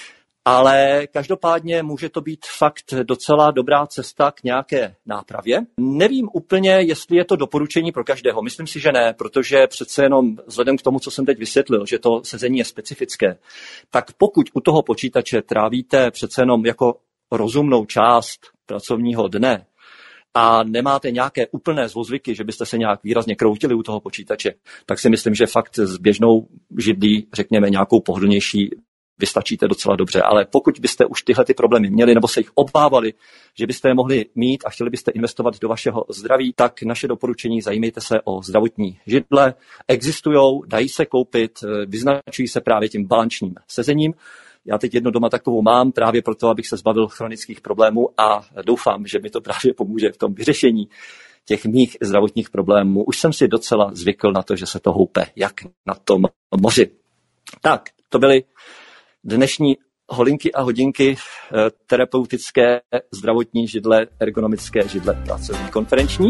Ale každopádně může to být fakt docela dobrá cesta k nějaké nápravě. Nevím úplně, jestli je to doporučení pro každého. Myslím si, že ne, protože přece jenom vzhledem k tomu, co jsem teď vysvětlil, že to sezení je specifické, tak pokud u toho počítače trávíte přece jenom jako rozumnou část pracovního dne a nemáte nějaké úplné zlozvyky, že byste se nějak výrazně kroutili u toho počítače, tak si myslím, že fakt s běžnou židlí, řekněme, nějakou pohodlnější vystačíte docela dobře, ale pokud byste už tyhle ty problémy měli nebo se jich obávali, že byste je mohli mít a chtěli byste investovat do vašeho zdraví, tak naše doporučení, zajímejte se o zdravotní židle. Existujou, dají se koupit, vyznačují se právě tím balančním sezením. Já teď jednu doma takovou mám právě proto, abych se zbavil chronických problémů a doufám, že mi to právě pomůže v tom vyřešení těch mých zdravotních problémů. Už jsem si docela zvykl na to, že se to houpe, jak na tom moři. Tak, to byly dnešní holinky a hodinky terapeutické, zdravotní židle, ergonomické židle, pracovní, konferenční.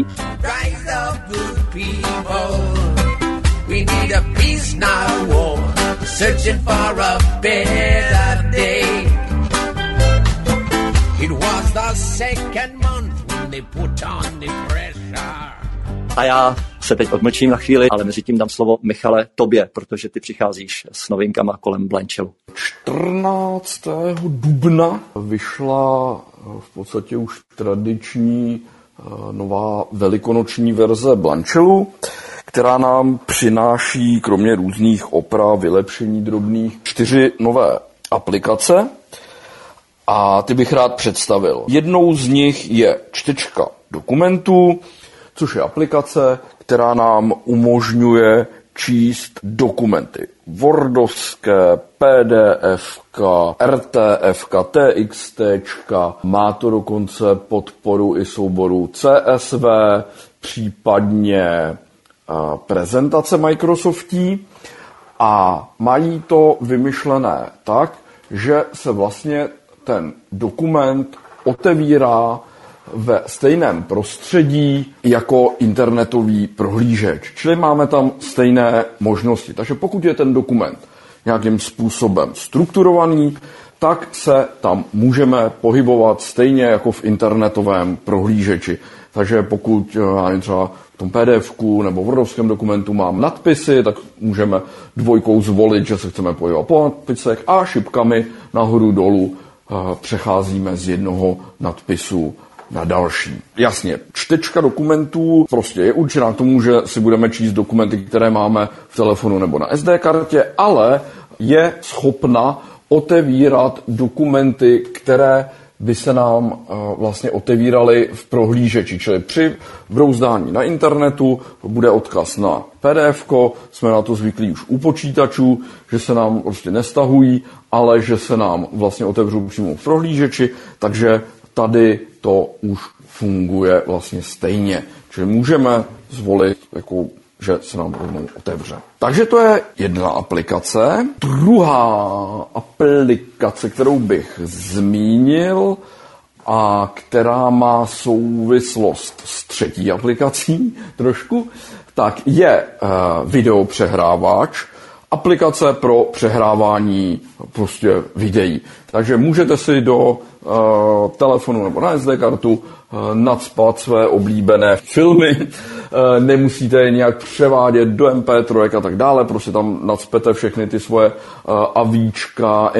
A já se teď odmlčím na chvíli, ale mezi tím dám slovo Michale tobě, protože ty přicházíš s novinkama kolem Blanchelu. čtrnáctého dubna vyšla v podstatě už tradiční nová velikonoční verze Blanchelu, která nám přináší kromě různých oprav, vylepšení drobných čtyři nové aplikace a ty bych rád představil. Jednou z nich je čtečka dokumentů, což je aplikace, která nám umožňuje číst dokumenty wordovské, pdfka, rtfka, txt, má to dokonce podporu i souboru C S V, případně prezentace Microsoftí a mají to vymyšlené tak, že se vlastně ten dokument otevírá ve stejném prostředí jako internetový prohlížeč. Čili máme tam stejné možnosti. Takže pokud je ten dokument nějakým způsobem strukturovaný, tak se tam můžeme pohybovat stejně jako v internetovém prohlížeči. Takže pokud já třeba v tom pdfku nebo wordovském dokumentu mám nadpisy, tak můžeme dvojkou zvolit, že se chceme pohybovat po nadpisech a šipkami nahoru dolů přecházíme z jednoho nadpisu na další. Jasně, čtečka dokumentů prostě je určená k tomu, že si budeme číst dokumenty, které máme v telefonu nebo na S D kartě, ale je schopna otevírat dokumenty, které by se nám vlastně otevíraly v prohlížeči, čili při brouzdání na internetu bude odkaz na P D F ko, jsme na to zvyklí už u počítačů, že se nám prostě nestahují, ale že se nám vlastně otevřou přímo v prohlížeči, takže tady to už funguje vlastně stejně. Čili můžeme zvolit, jako, že se nám rovnou otevře. Takže to je jedna aplikace. Druhá aplikace, kterou bych zmínil a která má souvislost s třetí aplikací trošku, tak je uh, videopřehrávač, aplikace pro přehrávání prostě videí. Takže můžete si do uh, telefonu nebo na es dé kartu uh, nacpat své oblíbené filmy, uh, nemusíte je nějak převádět do em pé tři a tak dále, prostě tam nacpete všechny ty svoje uh, avíčka,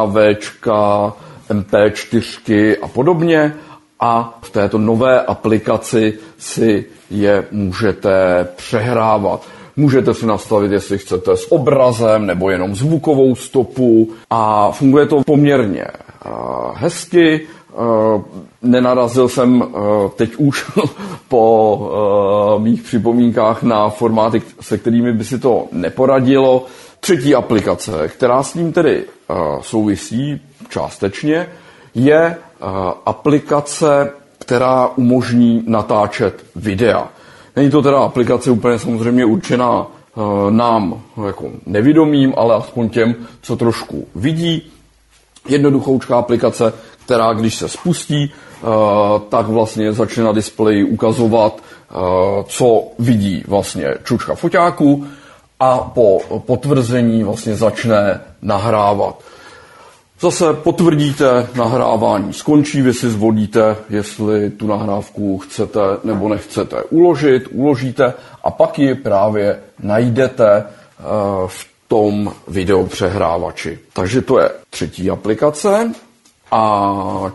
MKVčka, em pé čtyři a podobně a v této nové aplikaci si je můžete přehrávat. Můžete si nastavit, jestli chcete s obrazem nebo jenom zvukovou stopu a funguje to poměrně uh, hezky. Uh, nenarazil jsem uh, teď už po uh, mých připomínkách na formáty, se kterými by si to neporadilo. Třetí aplikace, která s ním tedy uh, souvisí částečně, je uh, aplikace, která umožní natáčet videa. Není to teda aplikace úplně samozřejmě určená uh, nám jako nevidomým, ale aspoň těm, co trošku vidí. Jednoduchoučká aplikace, která když se spustí, uh, tak vlastně začne na displeji ukazovat, uh, co vidí vlastně čučka foťáku a po potvrzení vlastně začne nahrávat. Zase potvrdíte, nahrávání skončí, vy si zvolíte, jestli tu nahrávku chcete nebo nechcete uložit, uložíte a pak ji právě najdete v tom videopřehrávači. Takže to je třetí aplikace. A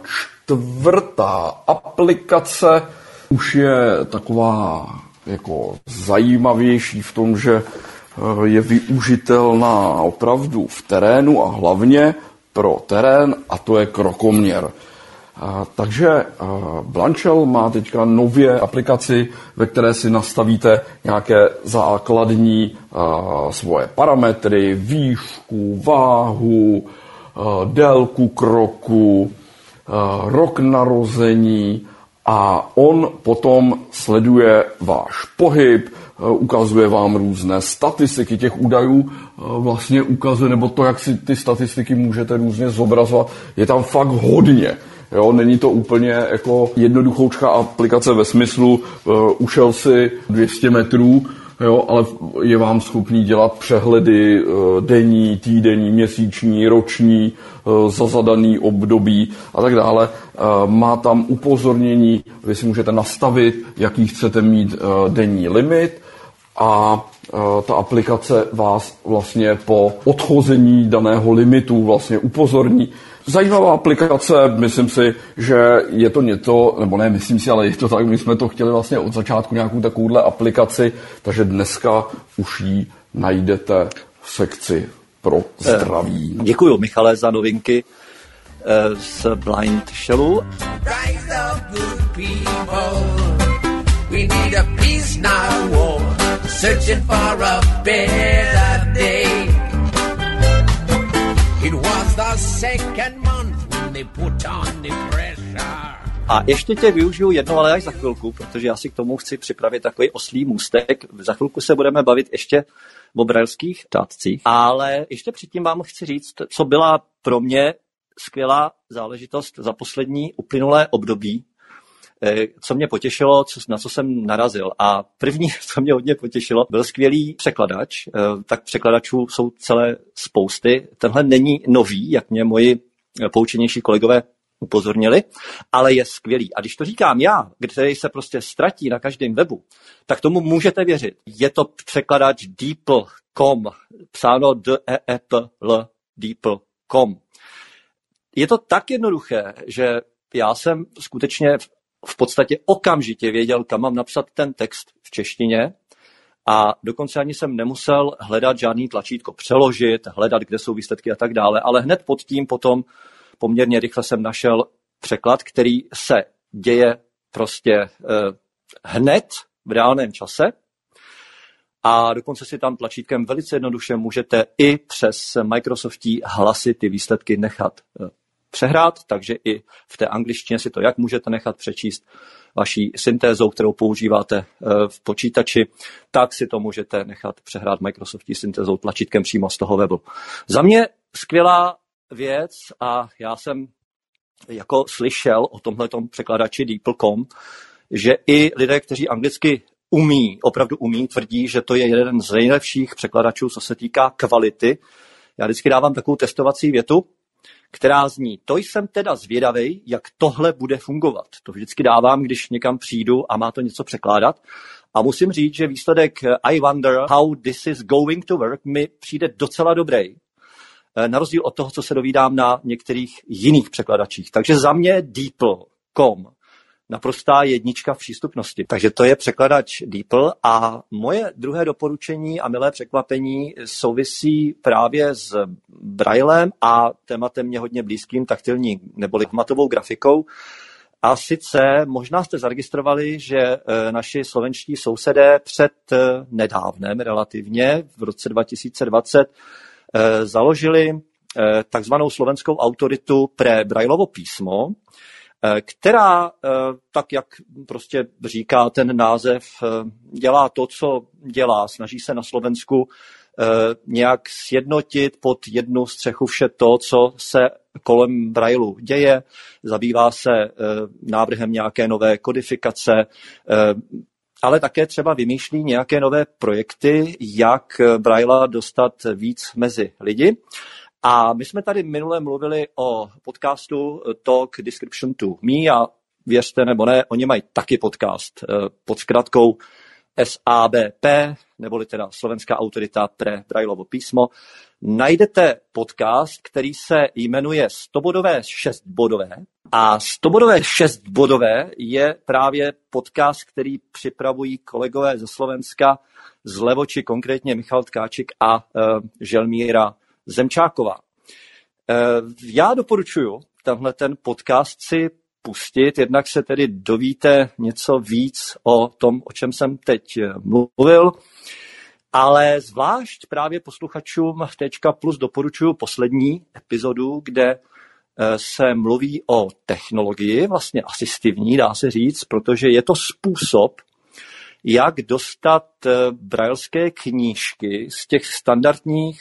čtvrtá aplikace už je taková jako zajímavější v tom, že je využitelná opravdu v terénu a hlavně pro terén, a to je krokoměr. A, takže a, Blanchel má teďka nově aplikaci, ve které si nastavíte nějaké základní a, svoje parametry, výšku, váhu, a, délku kroku, a, rok narození a on potom sleduje váš pohyb, ukazuje vám různé statistiky těch údajů, vlastně ukazuje, nebo to, jak si ty statistiky můžete různě zobrazovat, je tam fakt hodně. Jo, není to úplně jako jednoduchoučká aplikace ve smyslu uh, ušel si dvě stě metrů, jo, ale je vám schopný dělat přehledy uh, denní, týdenní, měsíční, roční, uh, za zadaný období a tak dále. Uh, má tam upozornění, vy si můžete nastavit, jaký chcete mít uh, denní limit a uh, ta aplikace vás vlastně po odchození daného limitu vlastně upozorní. Zajímavá aplikace, myslím si, že je to něco, nebo ne, myslím si, ale je to tak, my jsme to chtěli vlastně od začátku nějakou takovouhle aplikaci, takže dneska už ji najdete v sekci pro zdraví. Děkuju, Michale, za novinky z Blind Shellu. A ještě tě využiju jednou, ale až za chvilku, protože já si k tomu chci připravit takový oslý můstek. Za chvilku se budeme bavit ještě o brailských tátcích, ale ještě předtím vám chci říct, co byla pro mě skvělá záležitost za poslední uplynulé období, co mě potěšilo, co, na co jsem narazil. A první, co mě hodně potěšilo, byl skvělý překladač. Tak překladačů jsou celé spousty. Tenhle není nový, jak mě moji poučenější kolegové upozornili, ale je skvělý. A když to říkám já, který se prostě ztratí na každém webu, tak tomu můžete věřit. Je to překladač deeple tečka com, psáno d e e p l deeple tečka com. Je to tak jednoduché, že já jsem skutečně v podstatě okamžitě věděl, kam mám napsat ten text v češtině a dokonce ani jsem nemusel hledat žádný tlačítko přeložit, hledat, kde jsou výsledky a tak dále, ale hned pod tím potom poměrně rychle jsem našel překlad, který se děje prostě eh, hned v reálném čase a dokonce si tam tlačítkem velice jednoduše můžete i přes Microsoftí hlasy ty výsledky nechat eh, přehrát, takže i v té angličtině si to jak můžete nechat přečíst vaší syntézou, kterou používáte v počítači, tak si to můžete nechat přehrát Microsoftí syntézou tlačítkem přímo z toho webu. Za mě skvělá věc a já jsem jako slyšel o tomhletom překladači DeepL tečka com, že i lidé, kteří anglicky umí, opravdu umí, tvrdí, že to je jeden z nejlepších překladačů, co se týká kvality. Já vždycky dávám takovou testovací větu, která zní, to jsem teda zvědavej, jak tohle bude fungovat. To vždycky dávám, když někam přijdu a má to něco překládat. A musím říct, že výsledek I wonder how this is going to work mi přijde docela dobrý. Na rozdíl od toho, co se dovídám na některých jiných překladačích. Takže za mě DeepL tečka com. Naprostá jednička v přístupnosti. Takže to je překladač DeepL a moje druhé doporučení a milé překvapení souvisí právě s Braillem a tématem mě hodně blízkým taktilní neboli hmatovou grafikou. A sice možná jste zaregistrovali, že naši slovenští sousedé před nedávnem relativně v roce dva tisíce dvacet založili takzvanou slovenskou autoritu pre Braillovo písmo, která, tak jak prostě říká ten název, dělá to, co dělá. Snaží se na Slovensku nějak sjednotit pod jednu střechu vše to, co se kolem Braillu děje. Zabývá se návrhem nějaké nové kodifikace, ale také třeba vymýšlí nějaké nové projekty, jak Brailla dostat víc mezi lidi. A my jsme tady minule mluvili o podcastu Talk Description to Me a věřte nebo ne, oni mají taky podcast pod zkratkou S A B P, neboli teda Slovenská autorita pre Braillovo písmo. Najdete podcast, který se jmenuje stobodové šestbodové a stobodové šestbodové je právě podcast, který připravují kolegové ze Slovenska z Levoči, konkrétně Michal Tkáčik a uh, Želmíra Zemčáková. Já doporučuji tenhle ten podcast si pustit, jednak se tedy dovíte něco víc o tom, o čem jsem teď mluvil, ale zvlášť právě posluchačům Tečka plus doporučuji poslední epizodu, kde se mluví o technologii, vlastně asistivní, dá se říct, protože je to způsob, jak dostat brailské knížky z těch standardních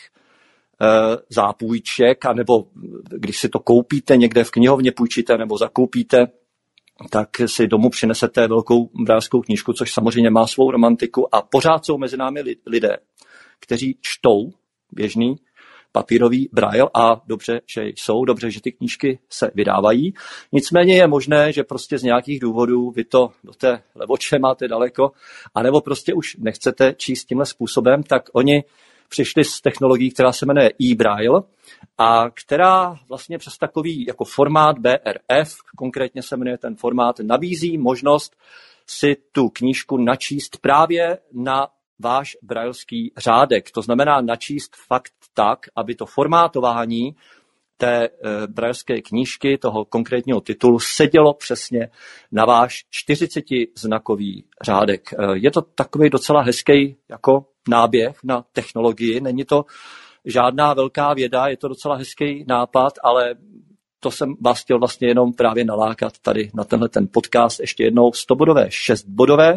zápůjček, anebo když si to koupíte někde v knihovně, půjčíte nebo zakoupíte, tak si domů přinesete velkou brailskou knížku, což samozřejmě má svou romantiku a pořád jsou mezi námi lidé, kteří čtou běžný papírový braille a dobře, že jsou, dobře, že ty knížky se vydávají. Nicméně je možné, že prostě z nějakých důvodů vy to do té Levoče máte daleko, anebo prostě už nechcete číst tímhle způsobem, tak oni přišli s technologií, která se jmenuje e-Braille a která vlastně přes takový jako formát B R F, konkrétně se jmenuje ten formát, nabízí možnost si tu knížku načíst právě na váš brailský řádek. To znamená načíst fakt tak, aby to formátování té e, brailské knížky, toho konkrétního titulu, sedělo přesně na váš čtyřicetiznakový řádek. E, je to takový docela hezký jako náběh na technologii, není to žádná velká věda, je to docela hezký nápad, ale to jsem vás chtěl vlastně jenom právě nalákat tady na tenhle ten podcast. Ještě jednou stobodové, šestbodové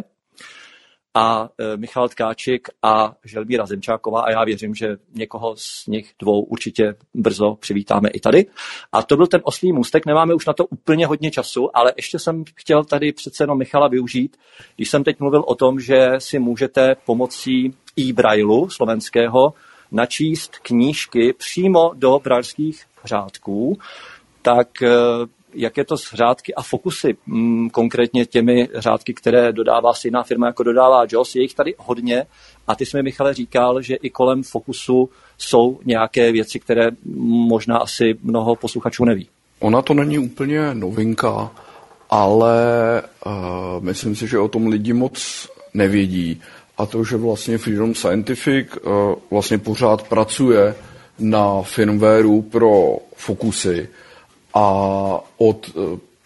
a e, Michal Tkáčik a Želmíra Zemčáková a já věřím, že někoho z nich dvou určitě brzo přivítáme i tady. A to byl ten oslý můstek, nemáme už na to úplně hodně času, ale ještě jsem chtěl tady přece jenom Michala využít, když jsem teď mluvil o tom, že si můžete pomocí e-Braillu slovenského načíst knížky přímo do brailských řádků, tak jak je to s řádky a fokusy, konkrétně těmi řádky, které dodává si jiná firma, jako dodává J O S, je jich tady hodně a ty jsi mi, Michale, říkal, že i kolem fokusu jsou nějaké věci, které možná asi mnoho posluchačů neví. Ona to není úplně novinka, ale uh, myslím si, že o tom lidi moc nevědí. A to, že vlastně Freedom Scientific uh, vlastně pořád pracuje na firmwareu pro fokusy a od uh,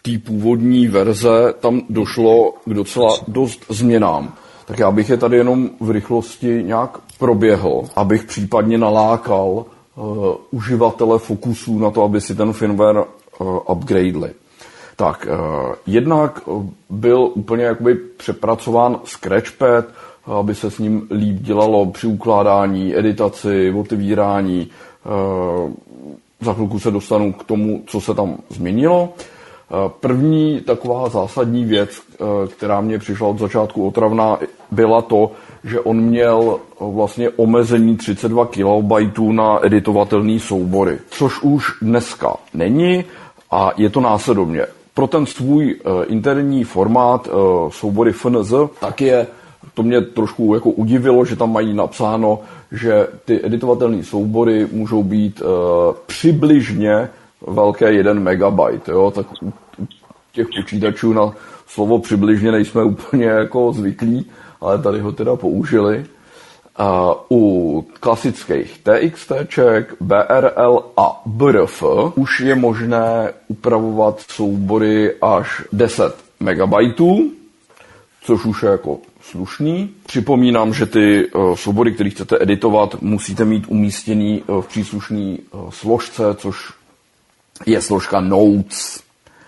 té původní verze tam došlo k docela dost změnám. Tak já bych je tady jenom v rychlosti nějak proběhl, abych případně nalákal uh, uživatele Focusu na to, aby si ten firmware uh, upgradeli. Tak, uh, jednak byl úplně jakoby přepracován Scratchpad, aby se s ním líp dělalo při ukládání, editaci, otevírání. Uh, za chvilku se dostanu k tomu, co se tam změnilo. První taková zásadní věc, která mě přišla od začátku otravná, byla to, že on měl vlastně omezení třicet dva kilobajtů na editovatelné soubory, což už dneska není a je to následovně. Pro ten svůj interní formát soubory F N Z, tak je, to mě trošku jako udivilo, že tam mají napsáno, že ty editovatelné soubory můžou být přibližně velké jeden megabajt, jo, tak u těch počítačů na slovo přibližně nejsme úplně jako zvyklí, ale tady ho teda použili. Uh, u klasických TXTček, B R L a B R F už je možné upravovat soubory až deset megabajtů, což už je jako slušný. Připomínám, že ty uh, soubory, které chcete editovat, musíte mít umístěný uh, v příslušné uh, složce, což je složka Notes.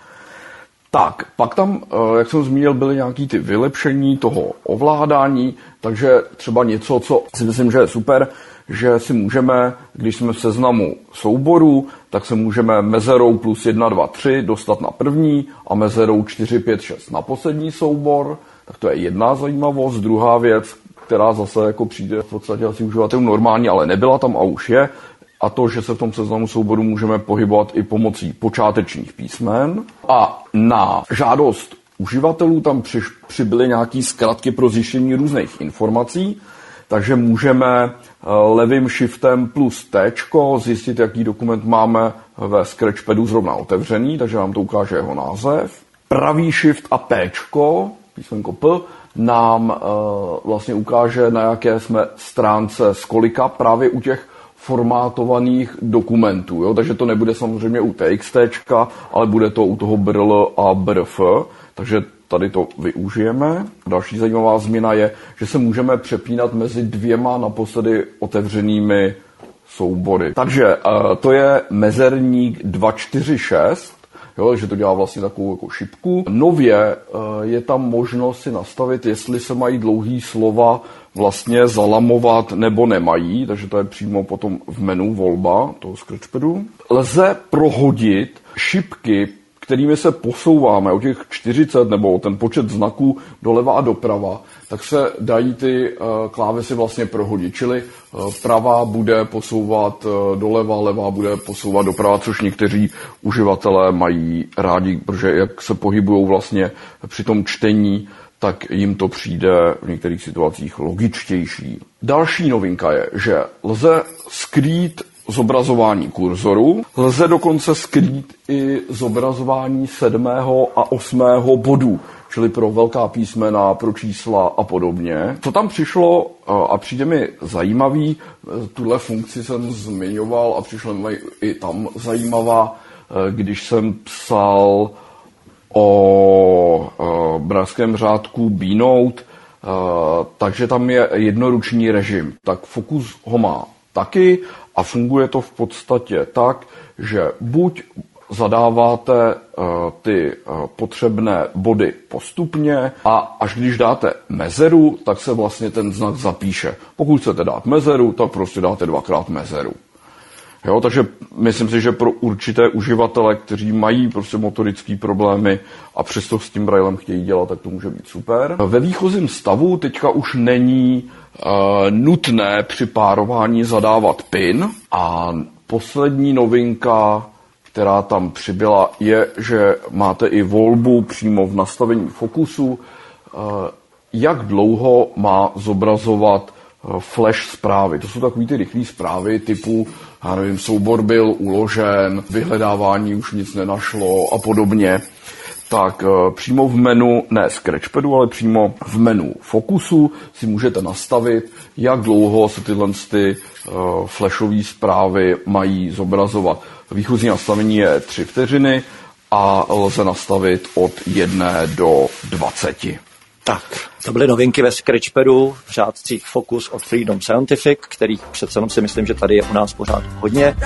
Tak, pak tam, jak jsem zmínil, byly nějaký ty vylepšení toho ovládání, takže třeba něco, co si myslím, že je super, že si můžeme, když jsme v seznamu souborů, tak se můžeme mezerou plus jedna, dva, tři dostat na první a mezerou čtyři, pět, šest na poslední soubor. Tak to je jedna zajímavost. Druhá věc, která zase jako přijde v podstatě asi uživatelům normální, ale nebyla tam a už je, a to, že se v tom seznamu souboru můžeme pohybovat i pomocí počátečních písmen. A na žádost uživatelů tam při, přibyly nějaké zkratky pro zjištění různých informací, takže můžeme levým shiftem plus T zjistit, jaký dokument máme ve Scratchpadu zrovna otevřený, takže nám to ukáže jeho název. Pravý shift a P, písmenko P, nám uh, vlastně ukáže, na jaké jsme stránce z kolika právě u těch formátovaných dokumentů, jo? Takže to nebude samozřejmě u TXTčka, ale bude to u toho B R L a B R F, takže tady to využijeme. Další zajímavá změna je, že se můžeme přepínat mezi dvěma naposledy otevřenými soubory. Takže uh, to je mezerník dva čtyři šest, jo, že to dělá vlastně takovou jako šipku. Nově uh, je tam možnost si nastavit, jestli se mají dlouhý slova vlastně zalamovat nebo nemají, takže to je přímo potom v menu volba toho Scratchpadu. Lze prohodit šipky, kterými se posouváme o těch čtyřicet nebo o ten počet znaků doleva a doprava, tak se dají ty uh, klávesy vlastně prohodit, čili uh, pravá bude posouvat uh, doleva, levá bude posouvat doprava, což někteří uživatelé mají rádi, protože jak se pohybují vlastně při tom čtení, tak jim to přijde v některých situacích logičtější. Další novinka je, že lze skrýt zobrazování kurzoru, lze dokonce skrýt i zobrazování sedmého a osmého bodu, čili pro velká písmena, pro čísla a podobně. Co tam přišlo a přijde mi zajímavý, tuhle funkci jsem zmiňoval a přišlo mi i tam zajímavá, když jsem psal o brazském řádku B-Note, takže tam je jednoruční režim. Tak Focus ho má taky a funguje to v podstatě tak, že buď zadáváte uh, ty uh, potřebné body postupně a až když dáte mezeru, tak se vlastně ten znak zapíše. Pokud chcete dát mezeru, tak prostě dáte dvakrát mezeru. Jo, takže myslím si, že pro určité uživatele, kteří mají prostě motorické problémy a přesto s tím braillem chtějí dělat, tak to může být super. Ve výchozím stavu teďka už není uh, nutné při párování zadávat PIN a poslední novinka, která tam přibyla, je, že máte i volbu přímo v nastavení Focusu, uh, jak dlouho má zobrazovat flash zprávy. To jsou takový ty rychlé zprávy typu, já nevím, soubor byl uložen, vyhledávání už nic nenašlo a podobně. Tak přímo v menu, ne Scratchpadu, ale přímo v menu Focusu si můžete nastavit, jak dlouho se tyhle ty flashové zprávy mají zobrazovat. Výchozí nastavení je tři vteřiny a lze nastavit od jedné do dvaceti. Tak, to byly novinky ve Scratchpadu v řádcích Focus od Freedom Scientific, kterých přece jenom si myslím, že tady je u nás pořád hodně.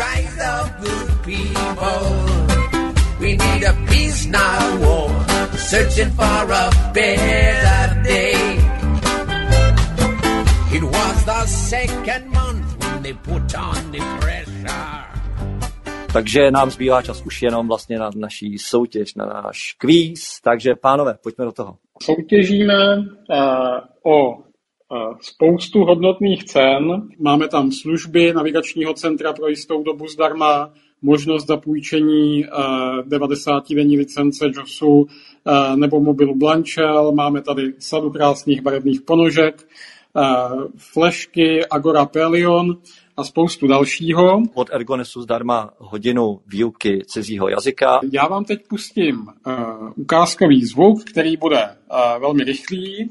Takže nám zbývá čas už jenom vlastně na naší soutěž, na náš kvíz. Takže pánové, pojďme do toho. Soutěžíme uh, o uh, spoustu hodnotných cen. Máme tam služby navigačního centra pro jistou dobu zdarma, možnost zapůjčení uh, devadesátidenní licence JOSu uh, nebo mobilu Blanchel. Máme tady sadu krásných barevných ponožek, uh, flešky Agora Pelion a spoustu dalšího. Od Ergonesu zdarma hodinu výuky cizího jazyka. Já vám teď pustím uh, ukázkový zvuk, který bude uh, velmi rychlý.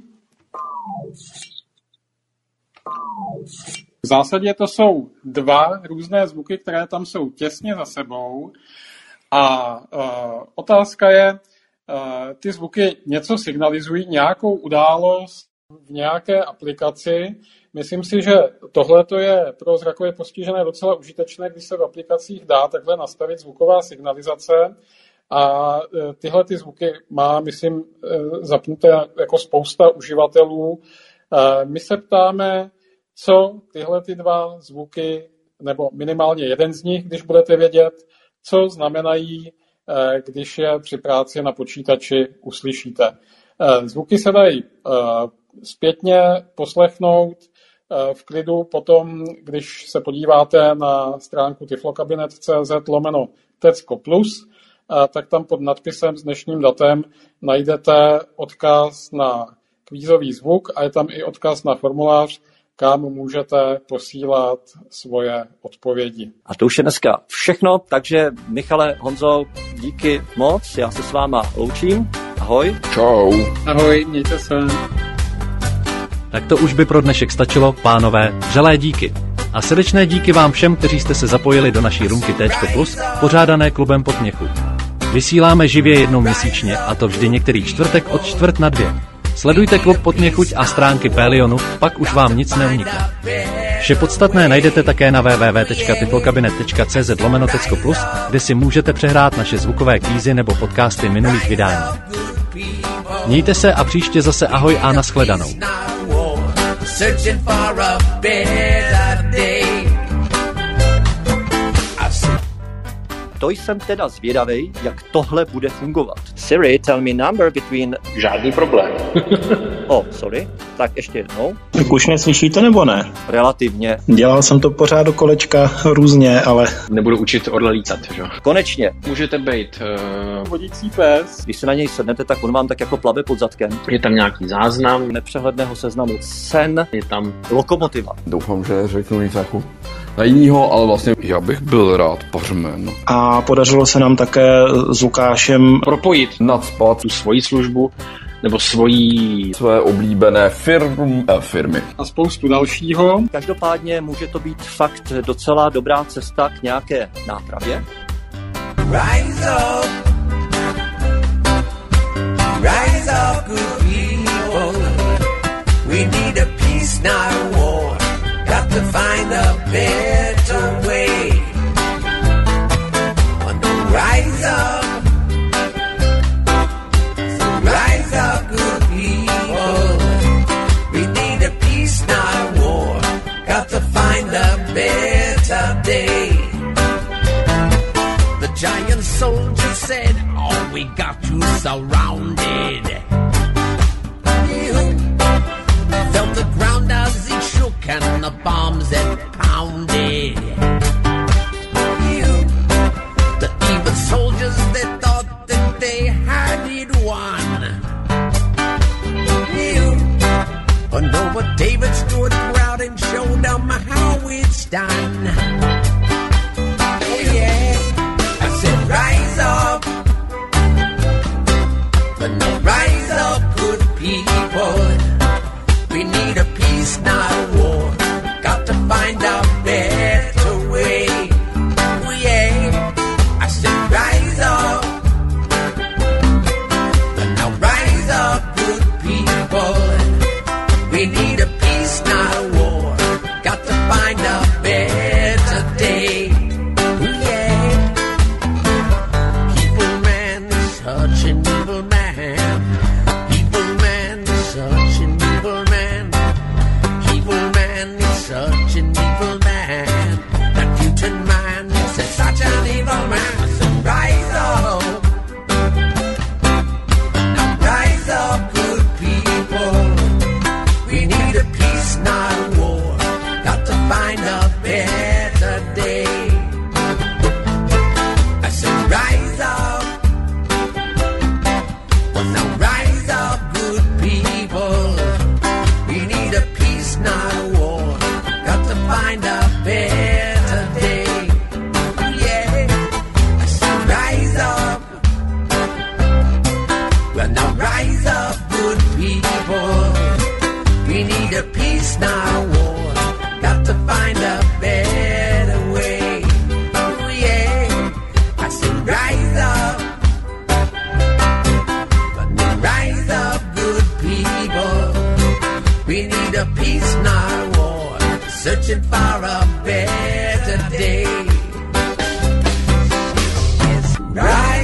V zásadě to jsou dva různé zvuky, které tam jsou těsně za sebou. A uh, otázka je, uh, ty zvuky něco signalizují, nějakou událost v nějaké aplikaci. Myslím si, že tohle je pro zrakově postižené docela užitečné, když se v aplikacích dá takhle nastavit zvuková signalizace a tyhle ty zvuky má, myslím, zapnuté jako spousta uživatelů. My se ptáme, co tyhle ty dva zvuky, nebo minimálně jeden z nich, když budete vědět, co znamenají, když je při práci na počítači uslyšíte. Zvuky se dají zpětně poslechnout v klidu potom, když se podíváte na stránku tiflokabinet tečka cé zet lomeno Tecko plus, tak tam pod nadpisem s dnešním datem najdete odkaz na kvízový zvuk a je tam i odkaz na formulář, kam můžete posílat svoje odpovědi. A to už je dneska všechno, takže Michale, Honzo, díky moc, já se s váma loučím. Ahoj. Čau. Ahoj, mějte se. Tak to už by pro dnešek stačilo, pánové, vřelé díky. A srdečné díky vám všem, kteří jste se zapojili do naší roomky Téčko plus, pořádané klubem Potměchu. Vysíláme živě jednou měsíčně, a to vždy některý čtvrtek od čtvrt na dvě. Sledujte klub Potměchuť a stránky Pelionu, pak už vám nic neunikne. Vše podstatné najdete také na w w w tečka tiflokabinet tečka cé zet lomeno Tecko plus, kde si můžete přehrát naše zvukové kvízy nebo podcasty minulých vydání. Mějte se a příště zase ahoj a nashledanou. To jsem teda zvědavej, jak tohle bude fungovat. Siri, tell me number between... Žádný problém. oh, sorry. Tak ještě jednou. Tak už mě slyšíte nebo ne? Relativně. Dělal jsem to pořád do kolečka různě, ale... Nebudu učit orle lícat, že? Konečně. Můžete být... Uh... Vodící pes. Když se na něj sednete, tak on vám tak jako plave pod zadkem. Je tam nějaký záznam. Nepřehledného seznamu cen. Je tam... Lokomotiva. Doufám, že řeknu nic jako na jinýho, ale vlastně já bych byl rád pařmen. A podařilo se nám také s Lukášem propojit, nacpat tu svoji službu nebo svojí své oblíbené firm, eh, firmy. A spoustu dalšího. Každopádně může to být fakt docela dobrá cesta k nějaké nápravě. Rise up, rise up, good people. We need a peace, not a war. Got to find a better way. Rise up, so rise up, good people. We need a peace, not a war. Got to find a better day. The giant soldier said, oh, we got you surrounded. You felt the ground as it shook and the bombs that pounded. Soldiers that thought that they had it won. You, oh no, but David stood proud and showed them how it's done. Oh yeah, I said rise up, but no, rise up, good people. We need a peace, not a war. Got to find a better way. Oh yeah. Rise up, We need a peace, not a war. Searching for a better day. It's right.